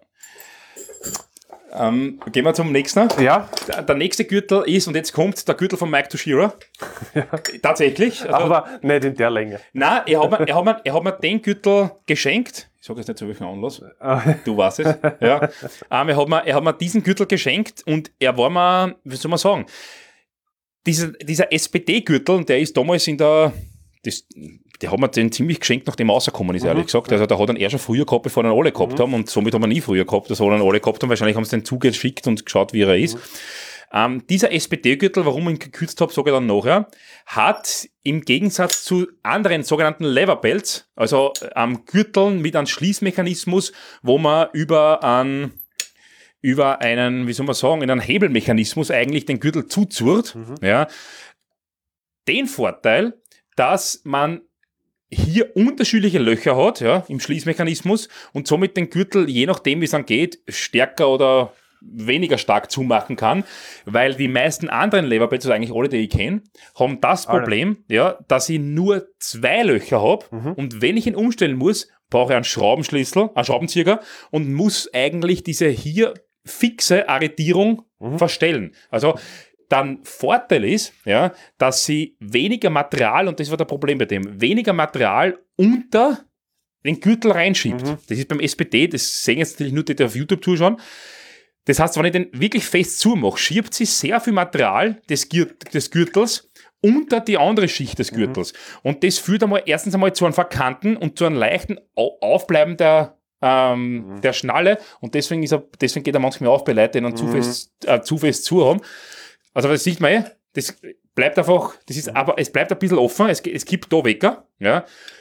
Ähm, gehen wir zum nächsten. Ja, Der, der nächste Gürtel ist, und jetzt kommt der Gürtel von Mike Toshiro. Tatsächlich. Also, aber nicht in der Länge. nein, er hat, mir, er, hat mir, er hat mir den Gürtel geschenkt. Ich sage jetzt nicht zu welchem Anlass. Du weißt es. Ja. Ähm, er, hat mir, er hat mir diesen Gürtel geschenkt und er war mir, wie soll man sagen, dieser, dieser S P D-Gürtel, der ist damals in der, das, der hat mir den ziemlich geschenkt, nachdem er rausgekommen ist, ehrlich gesagt. Also der hat dann eher schon früher gehabt, bevor ihn alle gehabt haben, und somit haben wir nie früher gehabt, dass alle alle gehabt haben. Wahrscheinlich haben sie den zugeschickt und geschaut, wie er ist. Ähm, dieser S P D-Gürtel, warum ich ihn gekürzt habe, sage ich dann nachher, hat im Gegensatz zu anderen sogenannten Leverbelts, also ähm, Gürteln mit einem Schließmechanismus, wo man über einen über einen, wie soll man sagen, in einen Hebelmechanismus eigentlich den Gürtel zuzurrt, Mhm. ja, den Vorteil, dass man hier unterschiedliche Löcher hat, ja, im Schließmechanismus und somit den Gürtel, je nachdem wie es dann geht, stärker oder weniger stark zumachen kann, weil die meisten anderen Leverbelts, also eigentlich alle, die ich kenne, haben das Alle. Problem, ja, dass ich nur zwei Löcher habe Mhm. und wenn ich ihn umstellen muss, brauche ich einen Schraubenschlüssel, einen Schraubenzieher und muss eigentlich diese hier fixe Arretierung Mhm. verstellen. Also dann Vorteil ist, ja, dass sie weniger Material, und das war das Problem bei dem, weniger Material unter den Gürtel reinschiebt. Mhm. Das ist beim S P D, das sehen jetzt natürlich nur die, die auf YouTube zuschauen. Das heißt, wenn ich den wirklich fest zumache, schiebt sie sehr viel Material des, Gürt- des Gürtels unter die andere Schicht des Gürtels. Und das führt einmal erstens einmal zu einem Verkanten und zu einem leichten Au- Aufbleiben der ähm, Mhm. der Schnalle, und deswegen, ist er, deswegen geht er manchmal auf bei Leuten, die ihn zu Mhm. fest, äh, zu fest zu haben. Also das sieht man eh, das bleibt einfach, das ist aber, es bleibt ein bisschen offen, es, es kippt da weg, ja.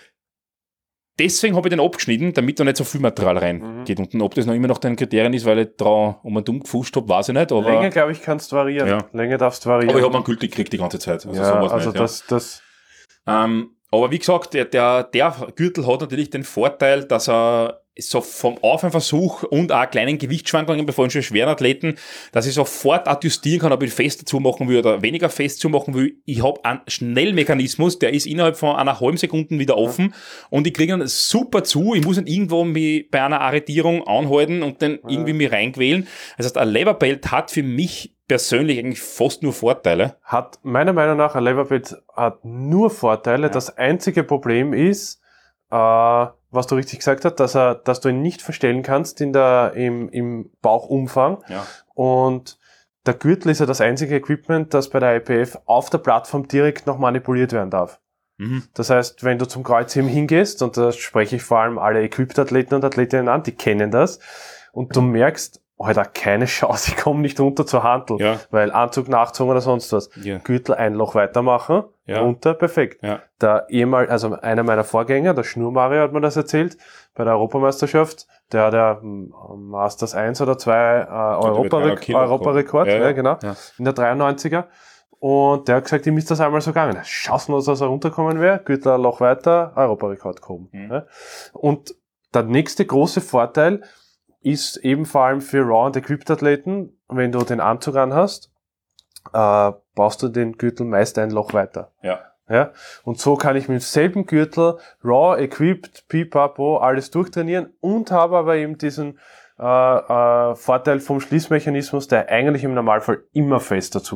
Deswegen habe ich den abgeschnitten, damit da nicht so viel Material reingeht. Und ob das noch immer nach den Kriterien ist, weil ich da um und um gefuscht habe, weiß ich nicht. Aber, Länge, glaube ich, kannst du variieren. Ja. Länge darfst du variieren. aber ich habe einen gültig gekriegt die ganze Zeit. Also ja, sowas also nicht, das, das, ja. ähm, aber wie gesagt, der, der, der Gürtel hat natürlich den Vorteil, dass er so vom Aufwärmversuch und auch kleinen Gewichtsschwankungen bei vorhin schon schweren Athleten, dass ich sofort adjustieren kann, ob ich fest zumachen will oder weniger fest zumachen will. Ich habe einen Schnellmechanismus, der ist innerhalb von einer halben Sekunde wieder offen und ich kriege ihn super zu. Ich muss ihn irgendwo mich bei einer Arretierung anhalten und dann irgendwie mich reinquälen. Das heißt, ein Leverbelt hat für mich persönlich eigentlich fast nur Vorteile. hat meiner Meinung nach ein Leverbelt hat nur Vorteile. Das einzige Problem ist, äh, was du richtig gesagt hast, dass er, dass du ihn nicht verstellen kannst in der, im, im Bauchumfang. Ja. Und der Gürtel ist ja das einzige Equipment, das bei der I P F auf der Plattform direkt noch manipuliert werden darf. Mhm. Das heißt, wenn du zum Kreuzheben hingehst, und da spreche ich vor allem alle Equipped-Athleten und Athletinnen an, die kennen das, und du merkst, Alter, keine Chance, ich komme nicht runter zur Hantel, Ja. weil Anzug nachgezogen oder sonst was. Ja. Gürtel ein Loch weitermachen, Ja. runter, perfekt. Ja. Der ehemal, also einer meiner Vorgänger, der Schnurmario hat mir das erzählt, bei der Europameisterschaft, der hat ja ähm, Masters eins oder zwei äh, Europarekord, Kilo Europarekord, ja, ja, ja. genau, Ja. in der dreiundneunziger. Und der hat gesagt, ihm ist das einmal so gegangen. Chancenlos, dass er runterkommen wäre, Gürtel ein Loch weiter, Europarekord gehoben. Mhm. Ja. Und der nächste große Vorteil ist eben vor allem für Raw- und Equipped-Athleten, wenn du den Anzug anhast, äh, baust du den Gürtel meist ein Loch weiter. Ja. Ja? Und so kann ich mit demselben Gürtel Raw, Equipped, Pipapo, alles durchtrainieren und habe aber eben diesen äh, äh, Vorteil vom Schließmechanismus, der eigentlich im Normalfall immer fest dazugeht.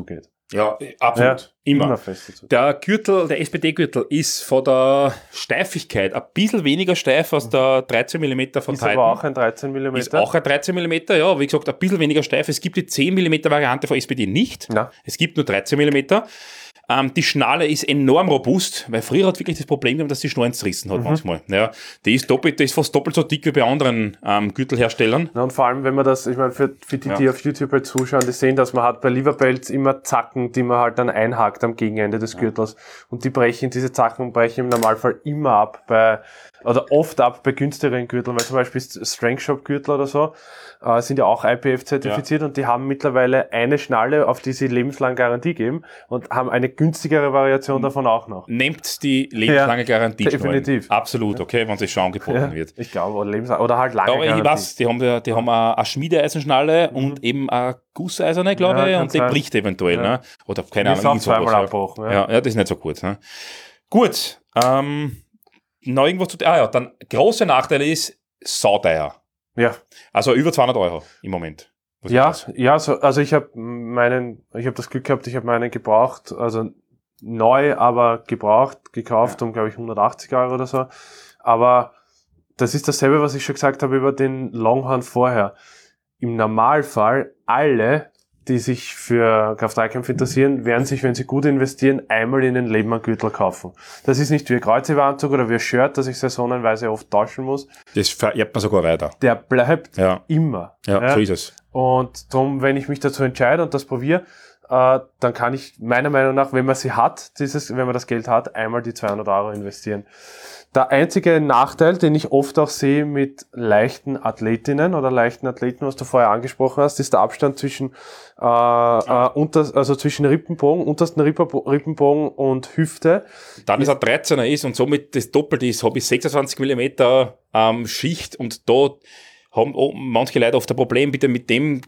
Ja, absolut. Ja, immer. immer fest dazu. Der Gürtel, der S P D-Gürtel ist von der Steifigkeit ein bisschen weniger steif als der dreizehn Millimeter von Ist Titan. aber auch ein dreizehn Millimeter. Ist auch ein dreizehn Millimeter, ja, wie gesagt, ein bisschen weniger steif. Es gibt die zehn Millimeter Variante von S P D nicht. Ja. Es gibt nur dreizehn Millimeter. Ähm, die Schnalle ist enorm robust, weil früher hat wirklich das Problem gehabt, dass die Schnallen zerrissen hat Mhm. manchmal. Ja, die ist doppelt, die ist fast doppelt so dick wie bei anderen ähm, Gürtelherstellern. Ja, und vor allem, wenn man das, ich meine, für, für die, die Ja. auf YouTube halt zuschauen, die sehen, dass man hat bei Liverbelts immer Zacken, die man halt dann einhakt am Gegenende des Gürtels. Und die brechen, diese Zacken brechen im Normalfall immer ab bei, oder oft ab bei günstigeren Gürteln, weil zum Beispiel Strength Shop Gürtel oder so, äh, sind ja auch I P F zertifiziert, ja. Und die haben mittlerweile eine Schnalle, auf die sie lebenslang Garantie geben und haben eine günstigere Variation davon auch noch. Nehmt die lebenslange Ja, Garantie. definitiv. Schnallen. Absolut, okay, wenn es schon angeboten Ja, wird. ich glaube, oder lebenslang, oder halt lange Aber ich Garantie. weiß, die haben, ja- die haben eine, eine Schmiedeeisenschnalle und eben eine Gusseiserne, glaube Ja, ich, kann und die sein. bricht eventuell. Ja. Ne? Oder keine Die ist Ahnung. auch irgend sowas, zweimal ja. abgebrochen. Ja. Ja, ja, das ist nicht so gut. Ne? Gut, ähm, noch irgendwas zu... Ah ja, dann großer Nachteil ist sauteuer. Ja. Also über zweihundert Euro im Moment. Was Ja, ist das? ja, so, also ich habe meinen, ich habe das Glück gehabt, ich habe meinen gebraucht, also neu, aber gebraucht, gekauft Ja. um, glaube ich, hundertachtzig Euro oder so. Aber das ist dasselbe, was ich schon gesagt habe über den Longhorn vorher. Im Normalfall alle, die sich für Kraft-drei-Kämpfe interessieren, werden sich, wenn sie gut investieren, einmal in den Leben einen Gürtel kaufen. Das ist nicht wie ein Kreuzheberanzug oder wie ein Shirt, das ich saisonenweise oft tauschen muss. Das vererbt man sogar weiter. Der bleibt Ja, immer. ja, so ist es. Und darum, wenn ich mich dazu entscheide und das probiere, äh, dann kann ich meiner Meinung nach, wenn man sie hat, dieses, wenn man das Geld hat, einmal die zweihundert Euro investieren. Der einzige Nachteil, den ich oft auch sehe mit leichten Athletinnen oder leichten Athleten, was du vorher angesprochen hast, ist der Abstand zwischen äh, äh, unter, also zwischen Rippenbogen, untersten Rippenbo- Rippenbogen und Hüfte. Dann ist ein dreizehner ist und somit das Doppelte ist, habe ich sechsundzwanzig Millimeter ähm, Schicht und da haben auch manche Leute oft ein Problem bitte mit dem,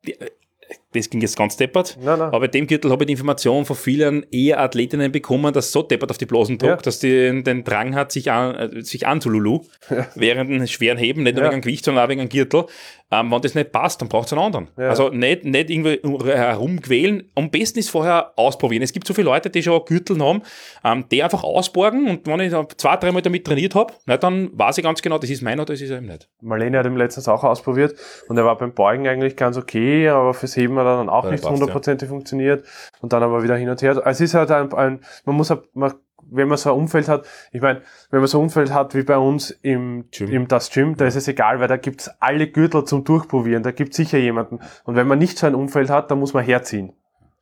das ging jetzt ganz deppert, Nein, nein. aber bei dem Gürtel habe ich die Information von vielen eher Athletinnen bekommen, dass so deppert auf die Blasen druckt, Ja. dass die den Drang hat, sich an, äh, sich anzululu, während einem schweren Heben, nicht nur Ja. wegen einem Gewicht, sondern auch wegen einem Gürtel. Ähm, wenn das nicht passt, dann braucht es einen anderen. Ja. Also nicht, nicht irgendwie herumquälen. Am besten ist vorher ausprobieren. Es gibt so viele Leute, die schon Gürtel haben, ähm, die einfach ausborgen und wenn ich zwei, dreimal damit trainiert habe, na, dann weiß ich ganz genau, das ist meiner, das ist er eben nicht. Marlene hat ihn letztens auch ausprobiert und er war beim Beugen eigentlich ganz okay, aber fürs Heben hat er dann auch Ja, nicht passt, hundertprozentig funktioniert und dann aber wieder hin und her. Also es ist halt ein, ein man muss halt, man, wenn man so ein Umfeld hat, ich meine, wenn man so ein Umfeld hat wie bei uns im Gym. im das Gym, da ist es egal, weil da gibt's alle Gürtel zum Durchprobieren, da gibt's sicher jemanden. Und wenn man nicht so ein Umfeld hat, dann muss man herziehen.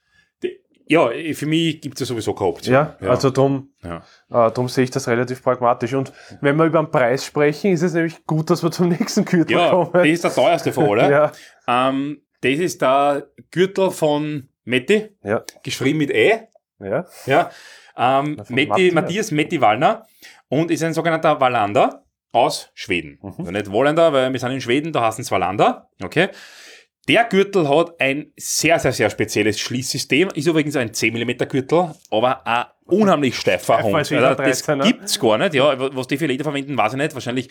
Ja, für mich gibt es ja sowieso keine Option. Ja, also drum, ja. äh, drum sehe ich das relativ pragmatisch. Und wenn wir über den Preis sprechen, ist es nämlich gut, dass wir zum nächsten Gürtel Ja, kommen. das ist der teuerste von allen. Ja, Ähm, das ist der Gürtel von Metti, ja, geschrieben mit E. ja. Ja. Ähm, Na, von Metti, Matthias. Matthias Metti Wallner und ist ein sogenannter Wallander aus Schweden. Mhm. Also nicht Wallander, weil wir sind in Schweden, da heißen es Wallander. Okay. Der Gürtel hat ein sehr, sehr, sehr spezielles Schließsystem. Ist übrigens ein zehn Millimeter Gürtel, aber ein unheimlich steifer Steifer Hund. als jeder Also das dreizehner. gibt's gar nicht. Ja, was die für Leder verwenden, weiß ich nicht. Wahrscheinlich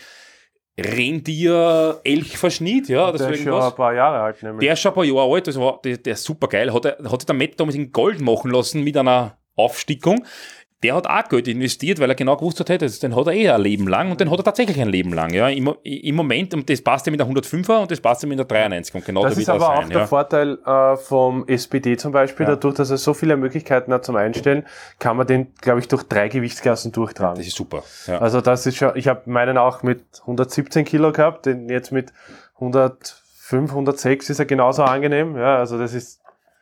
Rentier-Elch-Verschnitt. Ja, das Der ist ist schon irgendwas. ein paar Jahre alt, nämlich. Der ist schon ein paar Jahre alt, das war, der, der ist super geil. Hat, er, hat sich der Matt damals in Gold machen lassen mit einer Aufstickung. Der hat auch Geld investiert, weil er genau gewusst hat, hey, das- den hat er eh ein Leben lang und den hat er tatsächlich ein Leben lang. Ja. Im, Im Moment, und das passt ja mit der hundertfünfer und das passt ja mit der dreiundneunzig und genau Das da ist wird er aber auch sein. der Ja. Vorteil äh, vom S P D zum Beispiel. Ja. Dadurch, dass er so viele Möglichkeiten hat zum Einstellen, kann man den, glaube ich, durch drei Gewichtsklassen durchtragen. Das ist super. Ja. Also das ist schon, ich habe meinen auch mit hundertsiebzehn Kilo gehabt, den jetzt mit hundertfünf, hundertsechs ist er genauso angenehm. Ja, also das ist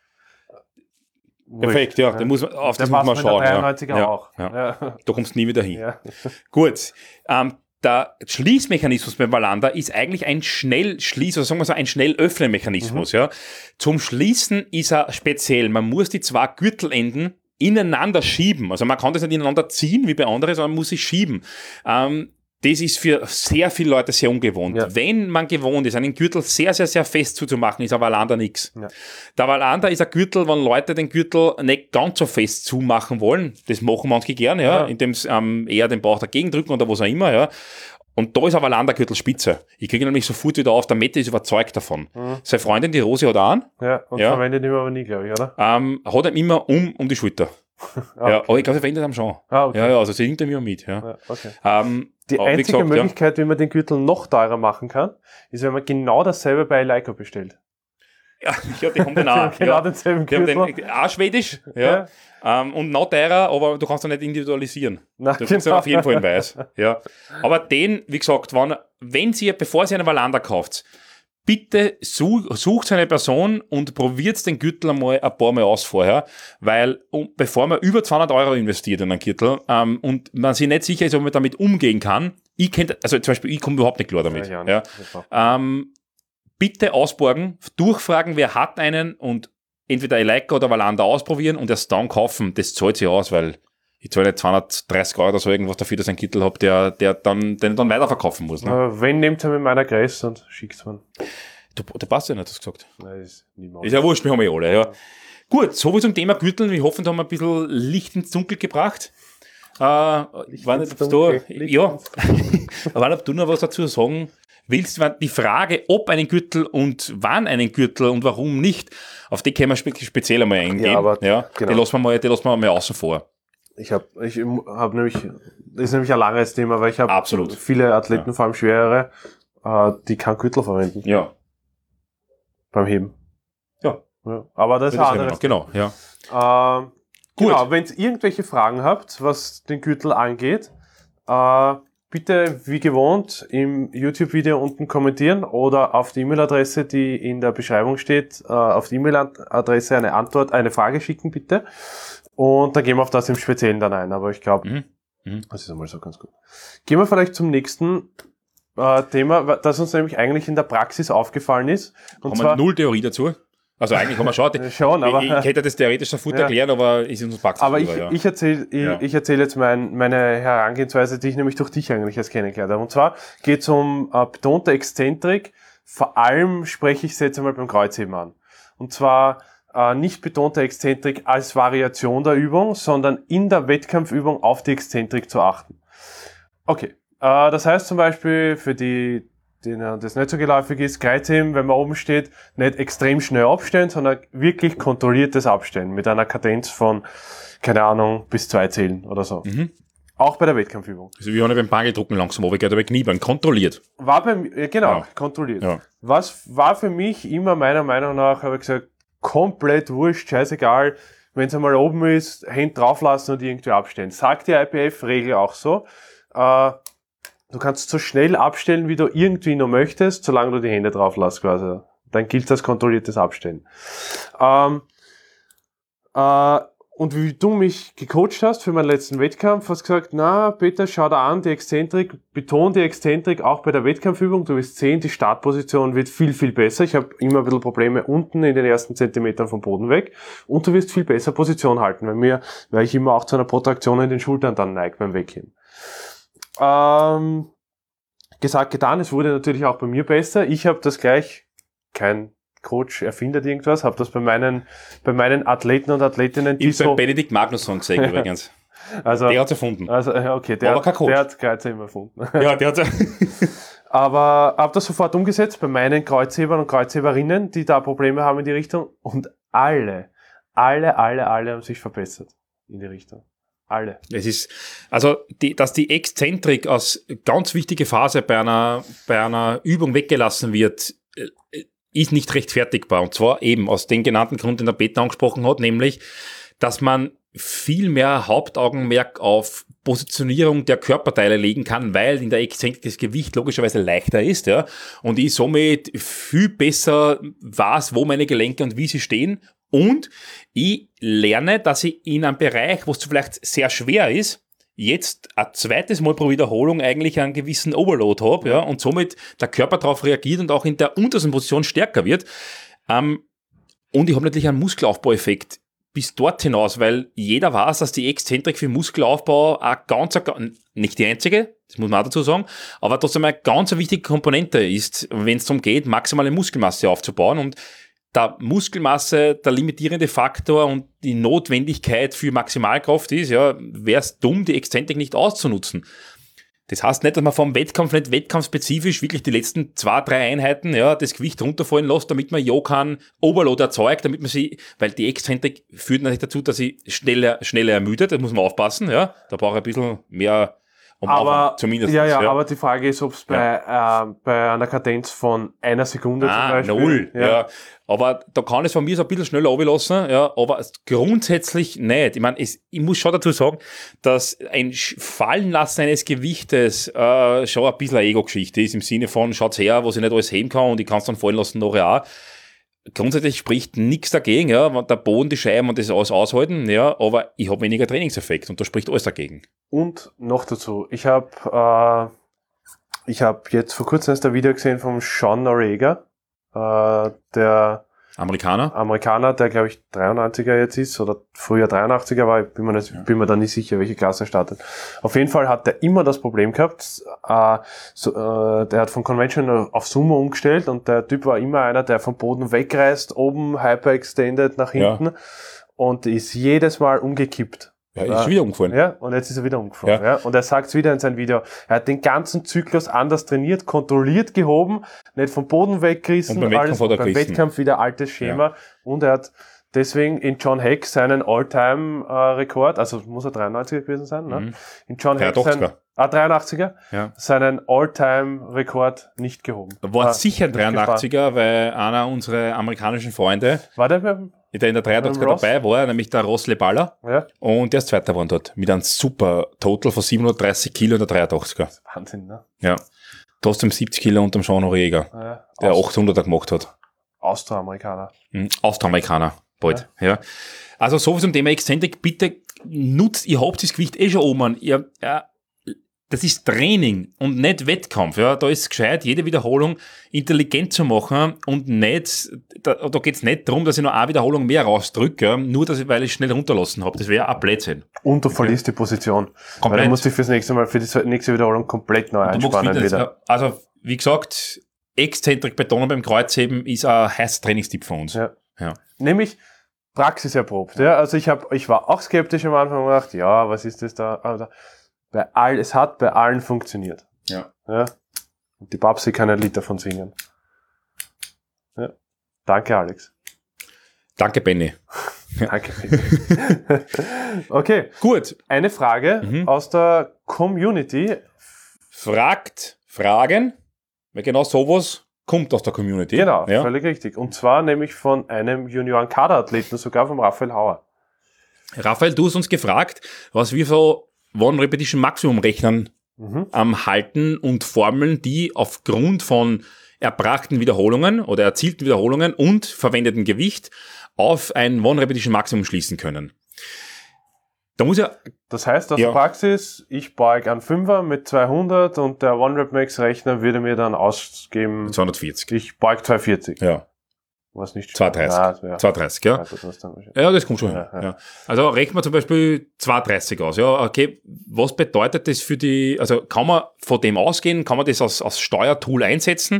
Perfekt, ja. wurscht, Da muss man, auf Der das muss man passt mit der schauen. Ja. dreiundneunziger Ja. auch. Ja. Ja. Da kommst du nie wieder hin. Ja. Gut. Ähm, der Schließmechanismus beim Wallander ist eigentlich ein Schnellschließ, oder sagen wir so, ein Schnellöffnen-Mechanismus. Mhm. Ja. Zum Schließen ist er speziell. Man muss die zwei Gürtelenden ineinander schieben. Also man kann das nicht ineinander ziehen wie bei anderen, sondern man muss sie schieben. Ähm, das ist für sehr viele Leute sehr ungewohnt. Ja. Wenn man gewohnt ist, einen Gürtel sehr, sehr, sehr fest zuzumachen, ist ein Wallander nix. Ja. Der Wallander ist ein Gürtel, wenn Leute den Gürtel nicht ganz so fest zumachen wollen. Das machen manche gerne, ja, Ja. indem sie ähm, eher den Bauch dagegen drücken oder was auch immer, ja. Und da ist aber Landergürtel spitze. Ich kriege ihn nämlich sofort wieder auf, der Mette ist überzeugt davon. Mhm. Seine Freundin, die Rosi, hat auch einen. Ja, und ja. verwendet ihn aber nie, glaube ich, oder? Ähm, hat ihn immer um, um die Schulter. okay. Ja, aber ich glaube, sie verwendet ihn schon. Ah, okay. Ja, ja, also sie nimmt ihn mir mit. Ja. Ja, okay. ähm, die einzige gesagt, Möglichkeit, ja. wie man den Gürtel noch teurer machen kann, ist, wenn man genau dasselbe bei Leica bestellt. Ja, ja, die haben den auch. genau ja. denselben die Gürtel. Haben den, auch schwedisch, ja. ja. Ähm, und noch teurer, aber du kannst ihn nicht individualisieren. Na, du kriegst genau. auf jeden Fall in weiß. Ja. Aber den, wie gesagt, wenn, wenn Sie, bevor Sie einen Wallander kauft, bitte such, sucht eine Person und probiert den Gürtel einmal ein paar Mal aus vorher, weil um, bevor man über zweihundert Euro investiert in einen Gürtel ähm, und man sich nicht sicher ist, ob man damit umgehen kann, ich kennt, also zum Beispiel, ich komme überhaupt nicht klar damit. Ja, ja, ja. Ähm, bitte ausborgen, durchfragen, wer hat einen und entweder Leica oder Wallander ausprobieren und erst dann kaufen. Das zahlt sich aus, weil ich zahle nicht zweihundertdreißig Euro oder so irgendwas dafür, dass ich einen Kittel habe, der, der dann, den ich dann weiterverkaufen muss. Ne? Aber wenn, nehmt ihr mit meiner Größe und schickt es mir. Du, der passt ja nicht, hast du gesagt. Nein, ist nicht Ist ja wurscht, wir haben ja alle. Ja. Ja. Gut, so wie zum Thema Gürteln. Wir hoffen, da haben wir ein bisschen Licht ins Dunkel gebracht. Äh, ich weiß nicht, ob du, ja, aber ob du noch was dazu sagen willst, die Frage, ob einen Gürtel und wann einen Gürtel und warum nicht, auf die können wir speziell einmal eingehen. Ja, aber ja, genau. Die lassen wir mal, die lassen wir mal außen vor. Ich habe ich hab nämlich, das ist nämlich ein langes Thema, weil ich habe viele Athleten, ja. vor allem schwerere, äh, die keinen Gürtel verwenden. Ja. Beim Heben. Ja. ja. Aber das, das ist ein anderes. Genau, ja. Äh, genau, wenn ihr irgendwelche Fragen habt, was den Gürtel angeht, äh, bitte wie gewohnt im YouTube-Video unten kommentieren oder auf die E-Mail-Adresse, die in der Beschreibung steht, äh, auf die E-Mail-Adresse eine Antwort, eine Frage schicken bitte. Und dann gehen wir auf das im Speziellen dann ein. Aber ich glaube, mhm. mhm. das ist einmal so ganz gut. Gehen wir vielleicht zum nächsten äh, Thema, das uns nämlich eigentlich in der Praxis aufgefallen ist. Und haben zwar wir null Theorie dazu? Also eigentlich haben wir schon, schon aber, ich, ich hätte das theoretisch sofort ja. erklärt, aber ist in uns Praxis. Aber über, ich, ja. ich erzähle ich, ja. ich erzähl jetzt mein, meine Herangehensweise, die ich nämlich durch dich eigentlich erst kennengelernt habe. Und zwar geht es um äh, betonte Exzentrik. Vor allem spreche ich es jetzt einmal beim Kreuzheben an. Und zwar äh, nicht betonte Exzentrik als Variation der Übung, sondern in der Wettkampfübung auf die Exzentrik zu achten. Okay, äh, das heißt zum Beispiel für die denen das nicht so geläufig ist, Kreuzheben, wenn man oben steht, nicht extrem schnell abstellen, sondern wirklich kontrolliertes Abstellen mit einer Kadenz von, keine Ahnung, bis zwei Zählen oder so. Mhm. Auch bei der Wettkampfübung. Also wie wenn beim Bageldrucken langsam runtergeht, aber Kniebein, kontrolliert. War beim, genau, ja. kontrolliert. Ja. Was war für mich immer meiner Meinung nach, habe ich gesagt, komplett wurscht, scheißegal, wenn es einmal oben ist, Hände drauflassen und irgendwie abstellen. Sagt die I P F-Regel auch so. Äh, Du kannst so schnell abstellen, wie du irgendwie noch möchtest, solange du die Hände drauf lässt, quasi. Dann gilt das kontrolliertes Abstellen. Ähm, äh, und wie du mich gecoacht hast für meinen letzten Wettkampf, hast gesagt, na, Peter, schau da an, die Exzentrik, beton die Exzentrik auch bei der Wettkampfübung. Du wirst sehen, die Startposition wird viel, viel besser. Ich habe immer ein bisschen Probleme unten in den ersten Zentimetern vom Boden weg. Und du wirst viel besser Position halten, weil mir, weil ich immer auch zu einer Protraktion in den Schultern dann neige beim Wegheben. Ähm, gesagt, getan, es wurde natürlich auch bei mir besser. Ich habe das gleich, kein Coach erfindet irgendwas, habe das bei meinen bei meinen Athleten und Athletinnen, die ich so... Ich habe Benedikt Magnusson gesehen übrigens. Also, der hat es erfunden. Also, okay, der, aber kein Coach. Der hat Kreuzheben erfunden. Ja, der hat Aber habe das sofort umgesetzt bei meinen Kreuzhebern und Kreuzheberinnen, die da Probleme haben in die Richtung, und alle, alle, alle, alle haben sich verbessert in die Richtung. Alle. Es ist, also, die, dass die Exzentrik als ganz wichtige Phase bei einer, bei einer Übung weggelassen wird, ist nicht rechtfertigbar. Und zwar eben aus dem genannten Grund, den der Peter angesprochen hat, nämlich, dass man viel mehr Hauptaugenmerk auf Positionierung der Körperteile legen kann, weil in der Exzentrik das Gewicht logischerweise leichter ist, ja, und ich somit viel besser weiß, wo meine Gelenke und wie sie stehen. Und ich lerne, dass ich in einem Bereich, wo es vielleicht sehr schwer ist, jetzt ein zweites Mal pro Wiederholung eigentlich einen gewissen Overload habe, ja, und somit der Körper darauf reagiert und auch in der untersten Position stärker wird. Ähm, und ich habe natürlich einen Muskelaufbaueffekt bis dort hinaus, weil jeder weiß, dass die Exzentrik für Muskelaufbau eine ganz, nicht die einzige, das muss man auch dazu sagen, aber trotzdem eine ganz wichtige Komponente ist, wenn es darum geht, maximale Muskelmasse aufzubauen. Und der Muskelmasse der limitierende Faktor und die Notwendigkeit für Maximalkraft ist, ja, wäre es dumm, die Exzentrik nicht auszunutzen. Das heißt nicht, dass man vom Wettkampf nicht wettkampfspezifisch wirklich die letzten zwei, drei Einheiten, ja, das Gewicht runterfallen lässt, damit man ja keinen Overload erzeugt, damit man sie, weil die Exzentrik führt natürlich dazu, dass sie schneller, schneller ermüdet, da muss man aufpassen, ja, da braucht ein bisschen mehr, um aber, auf, zumindest. Ja, ja, ja, aber die Frage ist, ob es bei, ja. äh, bei einer Kadenz von einer Sekunde ah, zum Beispiel. Null, ja. ja. Aber da kann es von mir so ein bisschen schneller runterlassen, ja, aber grundsätzlich nicht. Ich meine, ich muss schon dazu sagen, dass ein Fallenlassen eines Gewichtes äh, schon ein bisschen eine Ego-Geschichte ist, im Sinne von, schaut's her, was ich nicht alles heben kann und ich kann es dann fallen lassen nachher auch. Grundsätzlich spricht nichts dagegen, ja, der Boden, die Scheiben und das alles aushalten, ja, aber ich habe weniger Trainingseffekt und da spricht alles dagegen. Und noch dazu, ich habe äh, ich habe jetzt vor kurzem erst ein Video gesehen vom Sean Noriega, äh, der Amerikaner? Amerikaner, der glaube ich dreiundneunziger jetzt ist oder früher dreiundachtziger war, ich bin mir, nicht, ja. bin mir da nicht sicher, welche Klasse er startet. Auf jeden Fall hat der immer das Problem gehabt, äh, so, äh, der hat von Convention auf Sumo umgestellt und der Typ war immer einer, der vom Boden wegreißt, oben hyperextended nach hinten ja. und ist jedes Mal umgekippt. Ja, ist schon wieder umgefallen. Ja, und jetzt ist er wieder umgefallen. Ja. Ja. Und er sagt es wieder in seinem Video. Er hat den ganzen Zyklus anders trainiert, kontrolliert gehoben, nicht vom Boden weggerissen, und beim alles Wettkampf, beim Wettkampf wieder altes Schema. Ja. Und er hat deswegen in John Heck seinen All-Time-Rekord, also muss er dreiundneunziger gewesen sein, ne? Mhm. In John Heck seinen, ah, dreiundachtziger, ja. seinen All-Time-Rekord nicht gehoben. War ah, sicher ein dreiundachtziger, weil einer unserer amerikanischen Freunde, war der beim der in der dreiundachtziger dabei war, nämlich der Ross Leballa. Ja. Und der ist Zweiter geworden dort. Mit einem super Total von siebenhundertdreißig Kilo in der dreiundachtziger. Wahnsinn, ne? Ja. Trotzdem siebzig Kilo unterm Sean Noriega, ja. der Aust- achthunderter gemacht hat. Austroamerikaner. Mhm. Austroamerikaner, bald. Ja. ja. Also so zum Thema Exzentrik, bitte nutzt, ihr habt das Gewicht eh schon oben. Ihr, ja, das ist Training und nicht Wettkampf. Ja, da ist es gescheit, jede Wiederholung intelligent zu machen und nicht, da, da geht es nicht darum, dass ich noch eine Wiederholung mehr rausdrücke, ja, nur dass ich, weil ich schnell runterlassen habe. Das wäre ein Blödsinn. Und du verlierst okay. die Position. Komplett. Weil dann musst du fürs nächste Mal, für die nächste Wiederholung komplett neu einspannen wieder. Also, wie gesagt, Exzentrik betonen beim Kreuzheben ist ein heißer Trainingstipp für uns. Ja. Ja. Nämlich Praxis erprobt. Ja. Also ich habe, ich war auch skeptisch am Anfang und gedacht, ja, was ist das da? Also, bei all, es hat bei allen funktioniert. Ja. ja. Und die Babsi kann ein Lied davon singen. Ja. Danke, Alex. Danke, Benny. Danke, Benny. Okay. Gut. Eine Frage mhm. aus der Community. Fragt Fragen, weil genau sowas kommt aus der Community. Genau, ja. völlig richtig. Und zwar nämlich von einem Junioren-Kaderathleten, sogar vom Raphael Hauer. Raphael, du hast uns gefragt, was wir so One Repetition Maximum rechnen mhm. am Halten und Formeln, die aufgrund von erbrachten Wiederholungen oder erzielten Wiederholungen und verwendeten Gewicht auf ein One Repetition Maximum schließen können. Da muss ja. Das heißt, aus ja. Praxis, ich beug einen Fünfer mit zweihundert und der One Rep Max Rechner würde mir dann ausgeben. zweihundertvierzig. Ich beug zweihundertvierzig. Ja. Was nicht zweihundertdreißig. Ja. zweihundertdreißig, ja. Also das ja, das kommt schon ja, hin. Ja. Ja. Also rechnen wir zum Beispiel zweihundertdreißig aus. Ja, okay. Was bedeutet das für die, also kann man von dem ausgehen, kann man das als, als Steuertool einsetzen?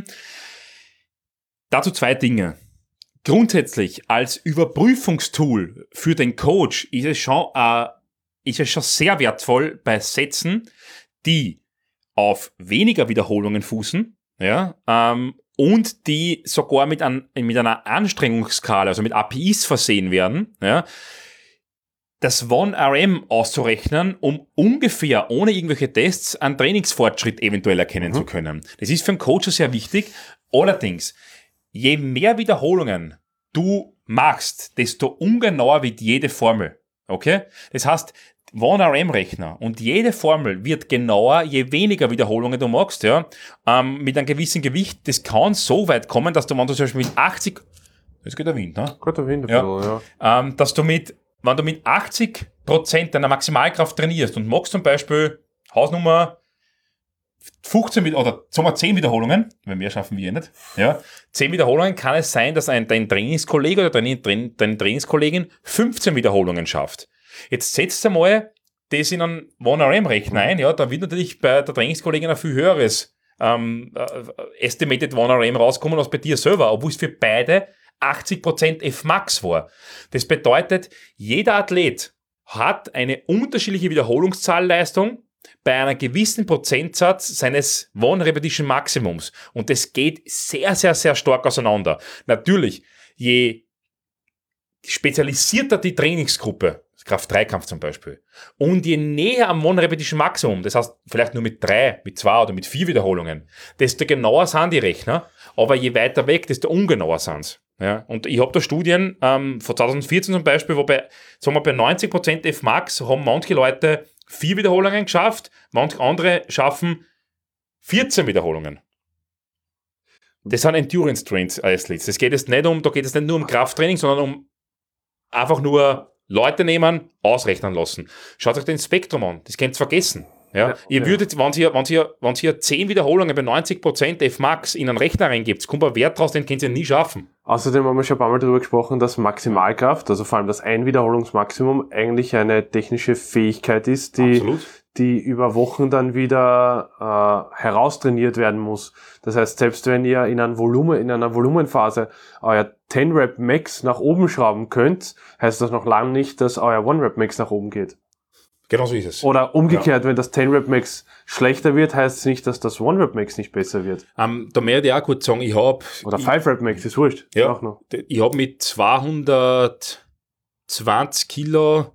Dazu zwei Dinge. Grundsätzlich als Überprüfungstool für den Coach ist es schon, äh, ist es schon sehr wertvoll bei Sätzen, die auf weniger Wiederholungen fußen, ja, ähm, und die sogar mit, ein, mit einer Anstrengungsskala, also mit A P Is versehen werden, ja, das One R M auszurechnen, um ungefähr ohne irgendwelche Tests einen Trainingsfortschritt eventuell erkennen mhm. zu können. Das ist für einen Coach sehr wichtig. Allerdings, je mehr Wiederholungen du machst, desto ungenauer wird jede Formel. Okay? Das heißt, One R M-Rechner und jede Formel wird genauer, je weniger Wiederholungen du machst, ja, ähm, mit einem gewissen Gewicht. Das kann so weit kommen, dass du, wenn du zum Beispiel mit achtzig, jetzt geht der Wind, ne? Geht der Wind, ja, bisschen, ja. Ähm, dass du mit, wenn du mit achtzig Prozent deiner Maximalkraft trainierst und machst zum Beispiel Hausnummer fünfzehn oder sagen wir zehn Wiederholungen, weil mehr schaffen wir eh nicht, ja, zehn Wiederholungen, kann es sein, dass ein, dein Trainingskollege oder deine, deine Trainingskollegin fünfzehn Wiederholungen schafft. Jetzt setzt einmal das in einen One R M-Rechner ein, ja, da wird natürlich bei der Trainingskollegin ein viel höheres ähm, äh, Estimated One R M rauskommen als bei dir selber, obwohl es für beide achtzig Prozent F-Max war. Das bedeutet, jeder Athlet hat eine unterschiedliche Wiederholungszahlleistung bei einem gewissen Prozentsatz seines One-Repetition-Maximums. Und das geht sehr, sehr, sehr stark auseinander. Natürlich, je spezialisierter die Trainingsgruppe, Kraft-Dreikampf zum Beispiel, und je näher am One-Repetition-Maximum, das heißt vielleicht nur mit drei, mit zwei oder mit vier Wiederholungen, desto genauer sind die Rechner, aber je weiter weg, desto ungenauer sind sie. Ja, und ich habe da Studien ähm, von zwanzig vierzehn zum Beispiel, wo bei, sagen wir, bei neunzig Prozent F-Max haben manche Leute vier Wiederholungen geschafft, manche andere schaffen vierzehn Wiederholungen. Das sind Endurance-Athletes. Das geht jetzt nicht um, da geht es nicht nur um Krafttraining, sondern um einfach nur Leute nehmen, ausrechnen lassen. Schaut euch den Spektrum an, das könnt ihr vergessen. Ja, Ja, ihr ja. würdet, wenn ihr, wenn ihr, wenn ihr zehn Wiederholungen bei neunzig Prozent F-Max in einen Rechner reingebt, kommt ein Wert raus, den könnt ihr nie schaffen. Außerdem haben wir schon ein paar Mal darüber gesprochen, dass Maximalkraft, also vor allem das Einwiederholungsmaximum, eigentlich eine technische Fähigkeit ist, die, die über Wochen dann wieder äh, heraustrainiert werden muss. Das heißt, selbst wenn ihr in, einem Volumen, in einer Volumenphase euer zehn Rep Max nach oben schrauben könnt, heißt das noch lange nicht, dass euer one Rep Max nach oben geht. Genau so ist es. Oder umgekehrt, ja. Wenn das zehn Rep Max schlechter wird, heißt es nicht, dass das one Rep Max nicht besser wird. Ähm, da möchte ich auch kurz sagen, ich habe... Oder fünf Rep Max, ist wurscht. Ja, Auch noch. ich habe mit zweihundertzwanzig Kilo,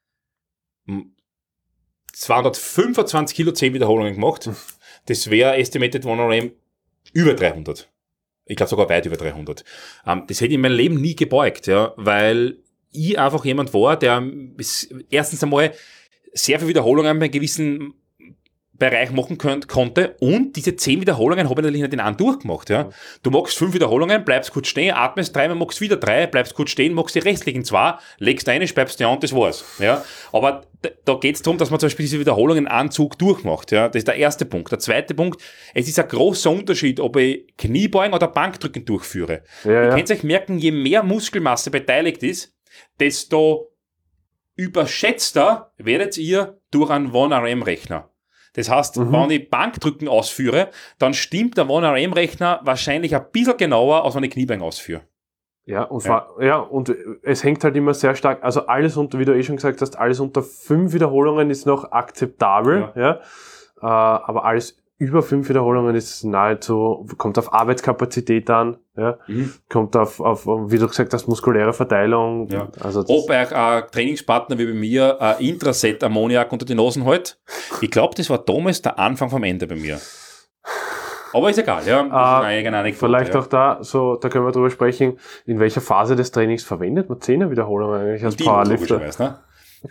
zweihundertfünfundzwanzig Kilo zehn Wiederholungen gemacht. Das wäre Estimated one R M über dreihundert. Ich glaube sogar weit über dreihundert. Ähm, das hätte ich in meinem Leben nie gebeugt, ja, weil ich einfach jemand war, der erstens einmal sehr viele Wiederholungen bei einem gewissen Bereich machen könnt, konnte und diese zehn Wiederholungen habe ich natürlich nicht in einem durchgemacht. Ja. Du machst fünf Wiederholungen, bleibst kurz stehen, atmest dreimal, machst wieder drei, bleibst kurz stehen, machst die restlichen zwei, legst eine, speibst die an, das war's. Ja. Aber da, da geht es darum, dass man zum Beispiel diese Wiederholungen Anzug durchmacht. Ja. Das ist der erste Punkt. Der zweite Punkt, es ist ein großer Unterschied, ob ich Kniebeugen oder Bankdrücken durchführe. Ja, Ihr ja. könnt euch merken, je mehr Muskelmasse beteiligt ist, desto überschätzter werdet ihr durch einen one R M-Rechner. Das heißt, mhm. wenn ich Bankdrücken ausführe, dann stimmt der one R M-Rechner wahrscheinlich ein bisschen genauer, als wenn ich Kniebeugen ausführe. Ja, und, Ja. ja. ja, und es hängt halt immer sehr stark, also alles unter, wie du eh schon gesagt hast, alles unter fünf Wiederholungen ist noch akzeptabel, ja, ja äh, aber alles über fünf Wiederholungen ist nahezu, kommt auf Arbeitskapazität an, ja, mhm. kommt auf, auf, wie du gesagt hast, muskuläre Verteilung. Ja. Also das ob euch ein Trainingspartner wie bei mir ein Intraset Ammoniak unter die Nasen hält, ich glaube, das war damals der Anfang vom Ende bei mir. Aber ist egal, ja. Das ist eine eigene Anekdote, Vielleicht ja. auch da, so, da können wir drüber sprechen, in welcher Phase des Trainings verwendet man zehner Wiederholungen eigentlich als Die Powerlifter? logischerweise, ne?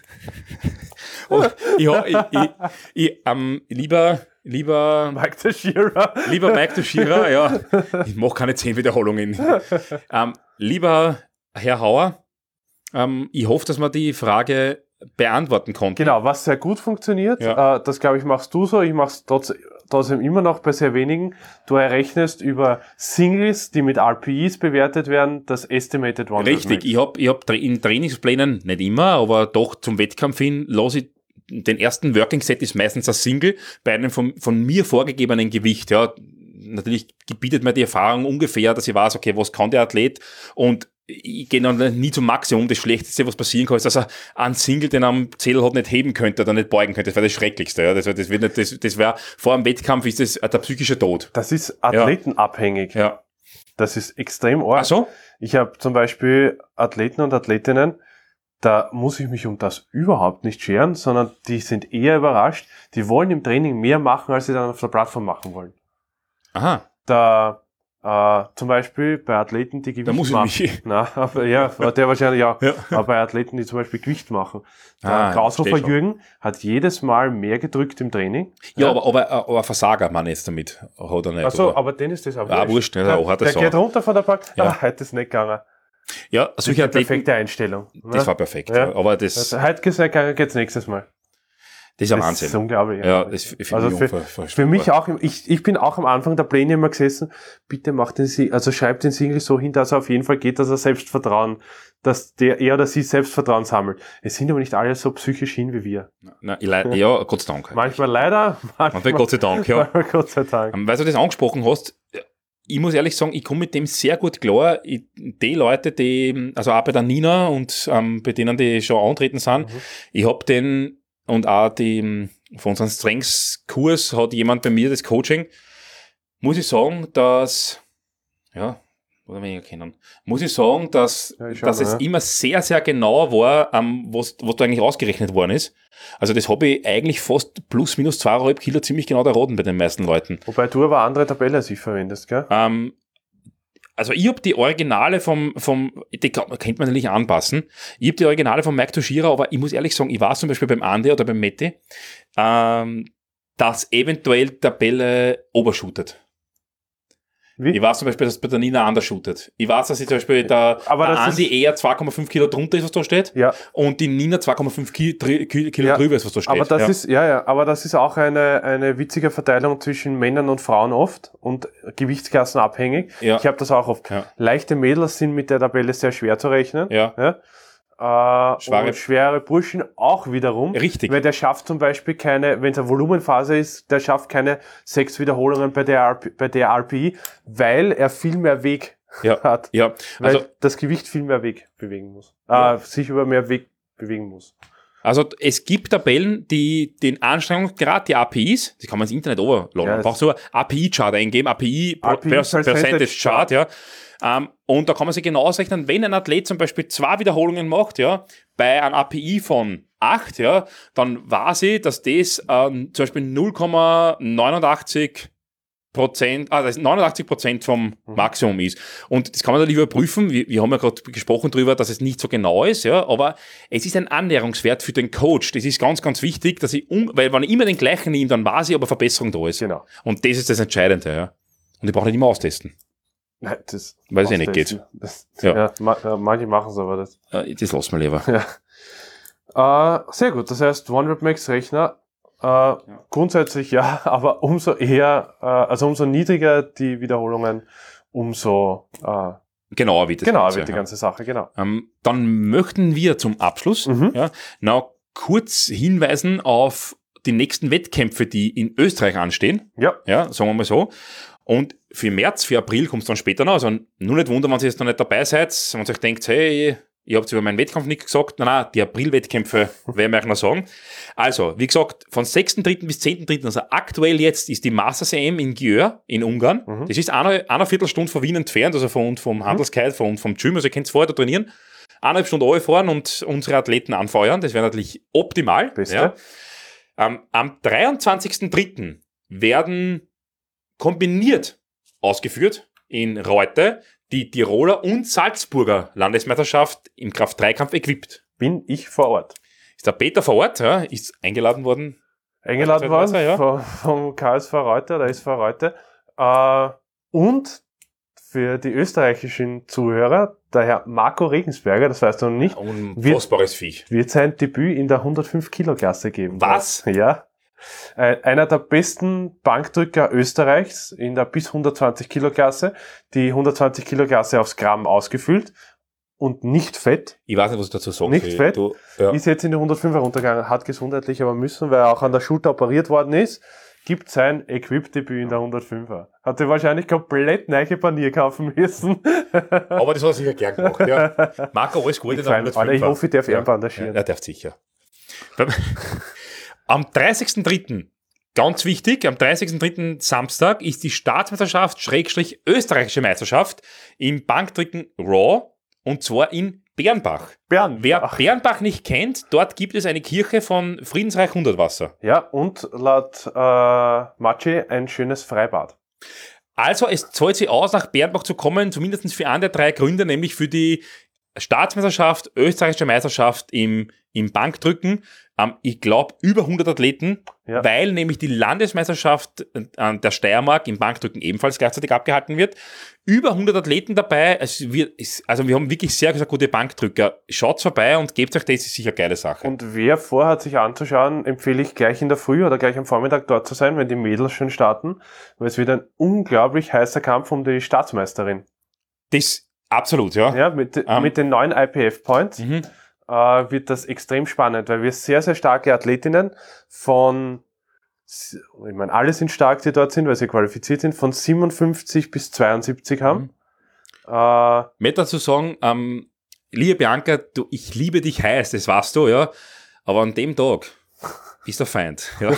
Oh, ja, ich, ich, ich, ähm, lieber, lieber, Mike Teixeira. lieber Mike Teixeira, ja, ich mache keine zehn Wiederholungen. Ähm, lieber Herr Hauer, ähm, ich hoffe, dass man die Frage beantworten konnte. Genau, was sehr gut funktioniert, Ja. äh, das glaube ich machst du so, ich mache es trotz, trotzdem immer noch bei sehr wenigen. Du errechnest über Singles, die mit R P Es bewertet werden, das Estimated One. Richtig, ich habe ich hab in Trainingsplänen, nicht immer, aber doch zum Wettkampf hin, lasse ich den ersten Working Set ist meistens ein Single bei einem von, von mir vorgegebenen Gewicht. Ja. Natürlich bietet mir die Erfahrung ungefähr, dass ich weiß, okay, was kann der Athlet, und ich gehe dann nie zum Maximum. Das Schlechteste, was passieren kann, ist, dass er einen Single, den er am Zähler hat, nicht heben könnte oder nicht beugen könnte. Das wäre das Schrecklichste. Ja. Das wäre, das wäre, das, das wäre, vor einem Wettkampf ist das der psychische Tod. Das ist athletenabhängig. Ja. Das ist extrem arg. Ach so? Ich habe zum Beispiel Athleten und Athletinnen, da muss ich mich um das überhaupt nicht scheren, sondern die sind eher überrascht. Die wollen im Training mehr machen, als sie dann auf der Plattform machen wollen. Aha. Da äh, zum Beispiel bei Athleten, die Gewicht Da muss ich machen. mich- Na, aber ja, der wahrscheinlich auch. Ja. Aber bei Athleten, die zum Beispiel Gewicht machen. Der Ah, Klaushofer verstehe schon. Jürgen hat jedes Mal mehr gedrückt im Training. Ja, aber, aber, aber ein Versager, man jetzt damit, hat er nicht. Achso, oder? aber den ist das auch Ah, wurscht, ne, Der, auch hat er der so. geht runter von der Bank. Ja. Ah, heute ist nicht gegangen. Ja, Das ist solche eine Athleten, perfekte Einstellung. das war perfekt. Ja. Ja. Aber das, Also, das heute ist nicht gegangen, geht's nächstes Mal. ist ein Das Wahnsinn. ist unglaublich. Ja, das finde Also ich für, unver- für mich auch, im- ich, ich bin auch am Anfang der Pläne immer gesessen, bitte macht den Single, also schreibt den Single so hin, dass er auf jeden Fall geht, dass er Selbstvertrauen, dass der, er oder sie Selbstvertrauen sammelt. Es sind aber nicht alle so psychisch hin wie wir. Nein, ich leid, ja, Gott sei Dank. Manchmal leider, manchmal, Manchmal Gott sei Dank, ja. manchmal Gott sei Dank. Ähm, Weil du das angesprochen hast, ich muss ehrlich sagen, ich komme mit dem sehr gut klar. Ich, die Leute, die, also auch bei der Nina und ähm, bei denen, die schon antreten sind, Mhm. ich habe den, und auch die, von unserem Strengths-Kurs hat jemand bei mir das Coaching, muss ich sagen, dass, ja, oder weniger kennen, muss ich sagen, dass, Ja, ich schau dass mal, es ja. immer sehr, sehr genau war, ähm, was, was da eigentlich ausgerechnet worden ist. Also das habe ich eigentlich fast plus minus zweieinhalb Kilo ziemlich genau erraten bei den meisten Leuten. Wobei du aber andere Tabelle als ich verwendest, gell? Ähm, also ich habe die Originale vom, vom, die kann, könnte man natürlich anpassen. Ich habe die Originale von Mike Toshira, aber ich muss ehrlich sagen, ich war zum Beispiel beim Andi oder beim Matti, ähm, dass eventuell die Tabelle obershootet. Wie? Ich weiß zum Beispiel, dass bei der Nina anders shootet. Ich weiß, dass ich zum Beispiel der, Aber der das Andi ist- eher zwei Komma fünf Kilo drunter ist, was da steht, Ja, und die Nina zwei Komma fünf Ki- drü- Ki- Kilo Ja, drüber ist, was da steht. aber das ja. ist, ja, ja, aber das ist auch eine, eine witzige Verteilung zwischen Männern und Frauen oft und Gewichtsklassen abhängig. Ja. Ich habe das auch oft. Ja. Leichte Mädels sind mit der Tabelle sehr schwer zu rechnen. Ja. Ja. Äh, Schwere- und schwere Burschen auch wiederum. Richtig. Weil der schafft zum Beispiel keine, wenn es eine Volumenphase ist, der schafft keine sechs Wiederholungen bei der, R P, bei der R P I, weil er viel mehr Weg Ja. hat. Ja, Weil also, das Gewicht viel mehr Weg bewegen muss. Ja. Äh, sich über mehr Weg bewegen muss. also es gibt Tabellen, die den Anstrengungsgrad, die A P Is, die kann man ins Internet overladen, Ja, man braucht so A P I-Chart eingeben, A P I, Pro- R P I Pers- Percentage Percentage Chart, ja. Ähm, und da kann man sich genau ausrechnen, wenn ein Athlet zum Beispiel zwei Wiederholungen macht, ja, bei einem A P I von acht, ja, dann weiß ich, dass das ähm, zum Beispiel null Komma neunundachtzig Prozent, ah, das ist neunundachtzig Prozent vom Maximum ist. Und das kann man dann überprüfen. Wir, wir haben ja gerade gesprochen darüber, dass es nicht so genau ist, ja, aber es ist ein Annäherungswert für den Coach. Das ist ganz, ganz wichtig, dass ich, um, weil wenn ich immer den gleichen nehme, dann weiß ich, ob eine Verbesserung da ist. Genau. Und das ist das Entscheidende, ja. Und ich brauche nicht immer austesten. Nein, das Weil es eh nicht geht. Das, Ja. ja. ma, ja, manche machen es aber das. Äh, Das lassen wir lieber. Ja. Äh, sehr gut. Das heißt, OneRepMax-Rechner, äh, grundsätzlich ja, aber umso eher, äh, also umso niedriger die Wiederholungen, umso äh, Genauer wird das genauer Ganze, wird die ja. ganze Sache, genau. Ähm, dann möchten wir zum Abschluss Mhm. ja, noch kurz hinweisen auf die nächsten Wettkämpfe, die in Österreich anstehen. Ja, Ja, sagen wir mal so. Und für März, für April kommt es dann später noch. Also nur nicht wundern, wenn ihr jetzt noch nicht dabei seid, wenn ihr euch denkt, hey, ihr habt über meinen Wettkampf nicht gesagt. Nein, nein, die April-Wettkämpfe werden wir euch noch sagen. Also, wie gesagt, von sechsten dritten bis zehnten dritten, also aktuell jetzt ist die Masters E M in Győr in Ungarn. Mhm. Das ist eine, eine Viertelstunde von Wien entfernt, also von, vom Handelskite, von, vom Gym. Also ihr könnt vorher da trainieren, eineinhalb Stunden fahren und unsere Athleten anfeuern. Das wäre natürlich optimal. Beste. Ja. Ähm, am dreiundzwanzigsten dritten werden kombiniert ausgeführt in Reute die Tiroler und Salzburger Landesmeisterschaft im Kraft-Dreikampf equipped. bin ich vor Ort. Ist der Peter vor Ort, ja, ist eingeladen worden. Eingeladen worden Ja. vom, vom K S V Reuter, der S V Reuter. Äh, und für die österreichischen Zuhörer, der Herr Marco Regensberger, das weißt du noch nicht, Unfassbares Viech. wird sein Debüt in der hundertfünf Kilo Klasse geben. Was? Ja. Äh, Einer der besten Bankdrücker Österreichs in der bis hundertzwanzig Kilo Klasse. Die hundertzwanzig Kilo Klasse aufs Gramm ausgefüllt und nicht fett. Ich weiß nicht, was ich dazu sagen Nicht soll. fett? Du, ja. Ist jetzt in die hundertfünf runtergegangen, hat gesundheitlich aber müssen, weil er auch an der Schulter operiert worden ist. Gibt sein Equip-Debüt in der hundertfünfer. Hat er wahrscheinlich komplett neue Panier kaufen müssen. Aber das hat er sicher gern gemacht. Ja. Marco, alles Gute. Gefallen. Alter, ich hoffe, ich darf ja. ihn bandagieren. Ja, er darf sicher. Beim- Am dreißigsten dritten, ganz wichtig, am dreißigsten dritten Samstag ist die Staatsmeisterschaft Schrägstrich österreichische Meisterschaft im Bankdrücken Raw und zwar in Bernbach. Bern. Wer Ach, Bernbach nicht kennt, dort gibt es eine Kirche von Friedensreich Hundertwasser. ja, und laut äh, Matschi ein schönes Freibad. Also es zahlt sich aus, nach Bernbach zu kommen, zumindest für einen der drei Gründe, nämlich für die Staatsmeisterschaft, österreichische Meisterschaft im, im Bankdrücken. Ähm, ich glaube, über hundert Athleten, Ja. weil nämlich die Landesmeisterschaft äh, der Steiermark im Bankdrücken ebenfalls gleichzeitig abgehalten wird. Über hundert Athleten dabei. Also wir, also wir haben wirklich sehr, sehr gute Bankdrücker. Schaut vorbei und gebt euch das, ist sicher eine geile Sache. Und wer vorhat, sich anzuschauen, empfehle ich gleich in der Früh oder gleich am Vormittag dort zu sein, wenn die Mädels schon starten, weil es wird ein unglaublich heißer Kampf um die Staatsmeisterin. Das absolut, ja. Ja, mit, Ähm. mit den neuen I P F-Points Mhm. äh, wird das extrem spannend, weil wir sehr, sehr starke Athletinnen von, ich meine, alle sind stark, die dort sind, weil sie qualifiziert sind, von siebenundfünfzig bis zweiundsiebzig haben. Mhm. Äh, Ich möchte dazu sagen, ähm, liebe Bianca, du, ich liebe dich heiß, das weißt du, ja. Aber an dem Tag, ist der Feind. Ja.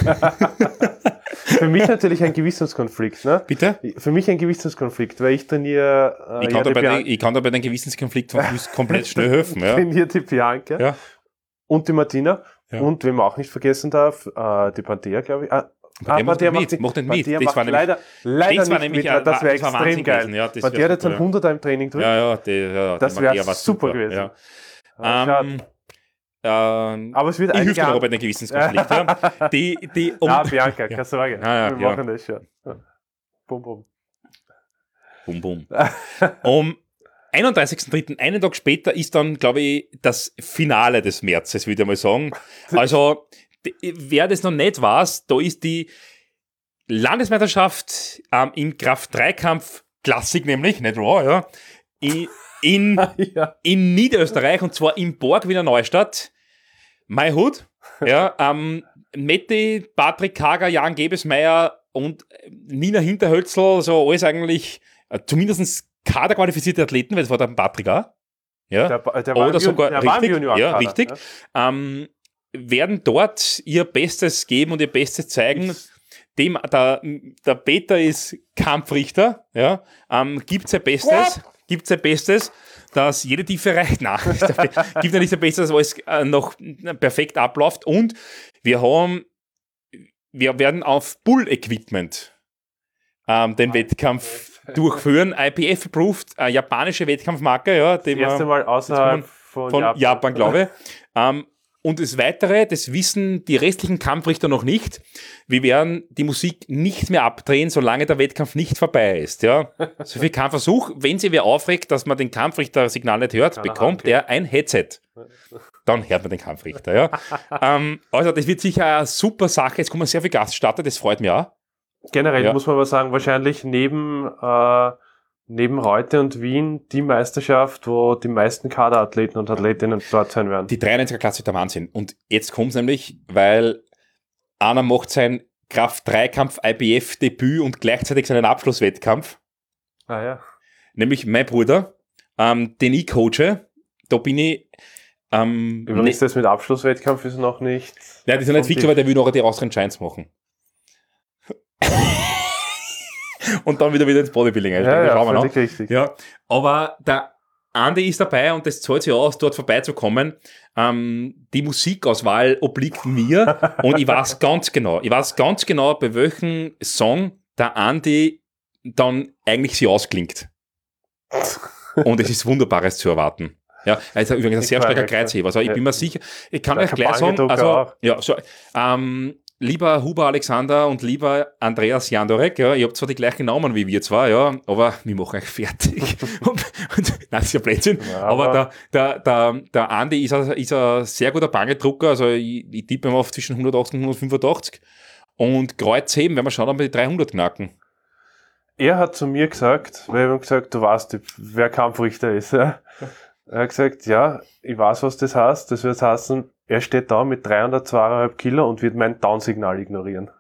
Für mich natürlich ein Gewissenskonflikt. Ne? Bitte? Für mich ein Gewissenskonflikt, weil ich trainiere... Äh, Ich kann, ja, da die bei, Bian- den- ich kann da bei den Gewissenskonflikt von Fuß komplett schnell helfen. Ja. trainiere die Bianca Ja. und die Martina. Ja. Und wen man auch nicht vergessen darf, äh, die Panthea, glaube ich. Ah, Panthea macht nicht mit, nicht- macht nicht mit. Panthea Das macht war nämlich- leider, leider das war nicht nämlich mit, ein- das wäre das war extrem Wahnsinn geil. gewesen, ja, das Panthea wär hat jetzt super, ein hunderter im Training drin. Ja, ja, die, ja, Das die wär Maria war super gewesen. Ja. Ah, schade. Ähm, ähm, Aber es wird ich helfe einige dir noch an- bei den Gewissenskonflikt. ja. Die, die, um, Ah, Bianca, keine Sorge. Ah, ja, Wir ja. machen das schon. Ja. Bum, bum. Bum, bum. Um einunddreißigsten dritten, einen Tag später, ist dann, glaube ich, das Finale des Märzes, würde ich mal sagen. Also, d- wer das noch nicht weiß, da ist die Landesmeisterschaft ähm, im Kraft-Dreikampf Klassik, nämlich, nicht Raw, ja, in, in, Ja. in Niederösterreich, und zwar in Borg Wiener Neustadt. My Hood, ja, ähm, Metti, Patrick Kager, Jan Gebesmeier und Nina Hinterhölzl, so alles eigentlich, äh, zumindest kaderqualifizierte Athleten, weil das war der Patrick auch. Ja. Der, ba- der war Oder im Jun- sogar der war im richtig, Juniorenkader, ja, richtig. Ähm, werden dort ihr Bestes geben und ihr Bestes zeigen. Dem, der, der Peter ist Kampfrichter, ja, ähm, gibt sein Bestes, gibt sein Bestes, dass jede Tiefe reicht. Nein, gibt ja nicht sein Bestes, dass alles äh, noch perfekt abläuft. Und wir haben, wir werden auf Bull-Equipment ähm, den Wettkampf durchführen. I P F-approved, äh, japanische Wettkampfmarke, ja, die Das erste wir Mal außerhalb von, von Japan. Japan, glaube ich. ähm, und das Weitere, das wissen die restlichen Kampfrichter noch nicht. Wir werden die Musik nicht mehr abdrehen, solange der Wettkampf nicht vorbei ist. Ja. So viel Kampfversuch. Wenn sie wer aufregt, dass man den Kampfrichter-Signal nicht hört, Keine bekommt Ahnung, er ein Headset. Dann hört man den Kampfrichter. Ja. ähm, also das wird sicher eine super Sache. Jetzt kommen sehr viele Gaststatter, das freut mich auch. Generell Ja. muss man aber sagen, wahrscheinlich neben, äh, neben Reute und Wien die Meisterschaft, wo die meisten Kaderathleten und Athletinnen dort sein werden. Die dreiundneunziger-Klasse ist der Wahnsinn. Und jetzt kommt es nämlich, weil einer macht sein Kraft-Dreikampf-I B F-Debüt und gleichzeitig seinen Abschlusswettkampf, Ah ja. nämlich mein Bruder, ähm, den ich coache. Da bin ich... Ähm, Übrigens, ne, das mit Abschlusswettkampf ist noch nicht... nein, das ist ja nicht und fix, die- aber der will noch die Austrian Giants machen. Und dann wieder wieder ins Bodybuilding einsteigen. Ja, Das ja, schauen wir noch. völlig richtig. Ja, aber der Andi ist dabei und das zahlt sich aus, dort vorbeizukommen. Ähm, die Musikauswahl obliegt mir und ich weiß ganz genau, ich weiß ganz genau, bei welchem Song der Andi dann eigentlich sie ausklingt. Und es ist Wunderbares zu erwarten. Ja, also übrigens ein Ich sehr war starker weg, Kreuzheber. Also ich ja. bin mir sicher, ich kann Der euch gleich sagen, Kampagnendrucker also, auch. ja, so, ähm, lieber Huber Alexander und lieber Andreas Jandorek, ja, ihr habt zwar die gleichen Namen wie wir zwar, ja, aber wir machen euch fertig. und, und, nein, das ist ja Blödsinn. Ja, aber aber- der, der, der, der Andi ist ein, ist ein sehr guter Bangedrucker, also ich, ich tippe mal auf zwischen hundertachtzig und hundertfünfundachtzig. Und Kreuzheben, wenn wir schauen, ob wir die dreihundert knacken. Er hat zu mir gesagt, weil ich ihm gesagt, du weißt, wer Kampfrichter ist. Ja? Er hat gesagt, ja, ich weiß, was das heißt. Das wird heißen, er steht da mit dreihundertzweieinhalb Kilo und wird mein Down-Signal ignorieren.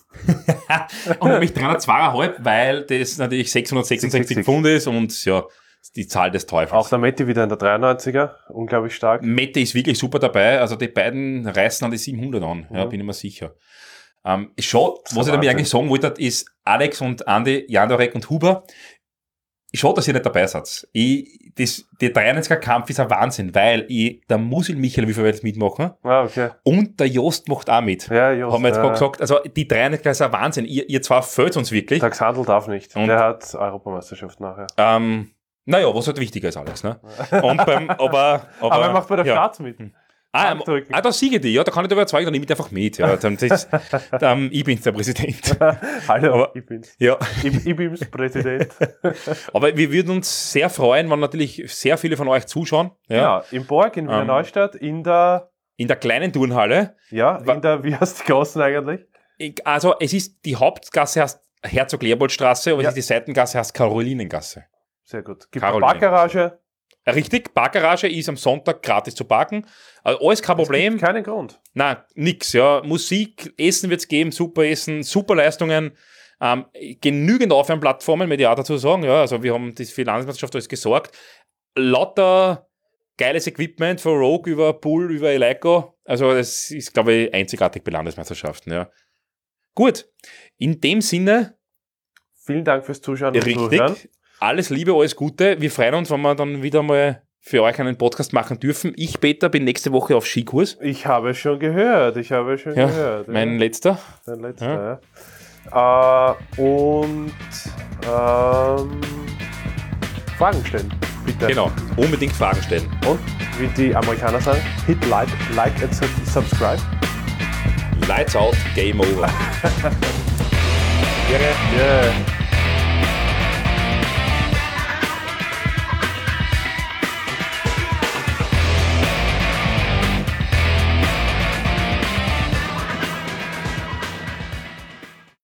Und nämlich dreihundertzweieinhalb, weil das natürlich sechshundertsechsundsechzig Pfund ist und ja, die Zahl des Teufels. Auch der Metti wieder in der dreiundneunziger, unglaublich stark. Mette ist wirklich super dabei, also die beiden reißen an die siebenhundert an, ja, Mhm. bin ich mir sicher. Ähm, schon, was ich damit Wahnsinn. eigentlich sagen wollte, ist Alex und Andi, Jandorek und Huber. Schade, dass ihr nicht dabei seid. Ich, das, der dreiundneunziger-Kampf ist ein Wahnsinn, weil ich, der Musil Michael will jetzt mitmachen Ah, okay. und der Jost macht auch mit. Ja, Jost, Haben wir jetzt ja. gerade gesagt. Also die dreiundneunziger ist ein Wahnsinn. Ihr, ihr zwei fällt uns wirklich. Der Xandl darf nicht. Und- Der hat Europameisterschaft nachher. Ähm, naja, was halt wichtiger ist, Alex. Ne? Und beim, aber, aber, Aber er macht bei der ja. Start mit. Ah, Handrücken. ah, da siege die, ja, da kann ich dir überzeugen, dann nehme ich einfach mit. Ja, dann, das, ähm, ich bin der Präsident. Hallo, Aber- ich bin's. Ja, Ich, ich bin's Präsident. aber wir würden uns sehr freuen, wenn natürlich sehr viele von euch zuschauen. Ja, Ja, im Borg in Wiener Ähm. Neustadt, in der, In der kleinen Turnhalle. ja, Wa- in der, wie heißt die Gassen eigentlich? Ich- Also, es ist die Hauptgasse heißt Herzog-Leopold-Straße, aber Ja. es ist die Seitengasse heißt Carolinengasse. Sehr gut. Gibt Caroline. eine Parkgarage. Richtig, Parkgarage ist am Sonntag gratis zu parken. Also alles kein Problem. Gibt keinen Grund. Nein, nix, ja. Musik, Essen wird's geben, super Essen, super Leistungen, ähm, genügend Aufwärmplattformen, möchte ich auch dazu sagen, ja. Also wir haben das für die Landesmeisterschaft alles gesorgt. Lauter geiles Equipment von Rogue über Pool, über Eleiko, Also das ist, glaube ich, einzigartig bei Landesmeisterschaften. Ja. Gut, in dem Sinne... Vielen Dank fürs Zuschauen und richtig, Zuhören. Alles Liebe, alles Gute. Wir freuen uns, wenn wir dann wieder mal für euch einen Podcast machen dürfen. Ich, Peter, bin nächste Woche auf Skikurs. Ich habe schon gehört, ich habe schon ja, gehört. Mein ja. letzter. Dein letzter, ja. Äh, und ähm, Fragen stellen, bitte. Genau, unbedingt Fragen stellen. Und wie die Amerikaner sagen, hit like, like and subscribe. Lights out, game over. Yeah. Yeah.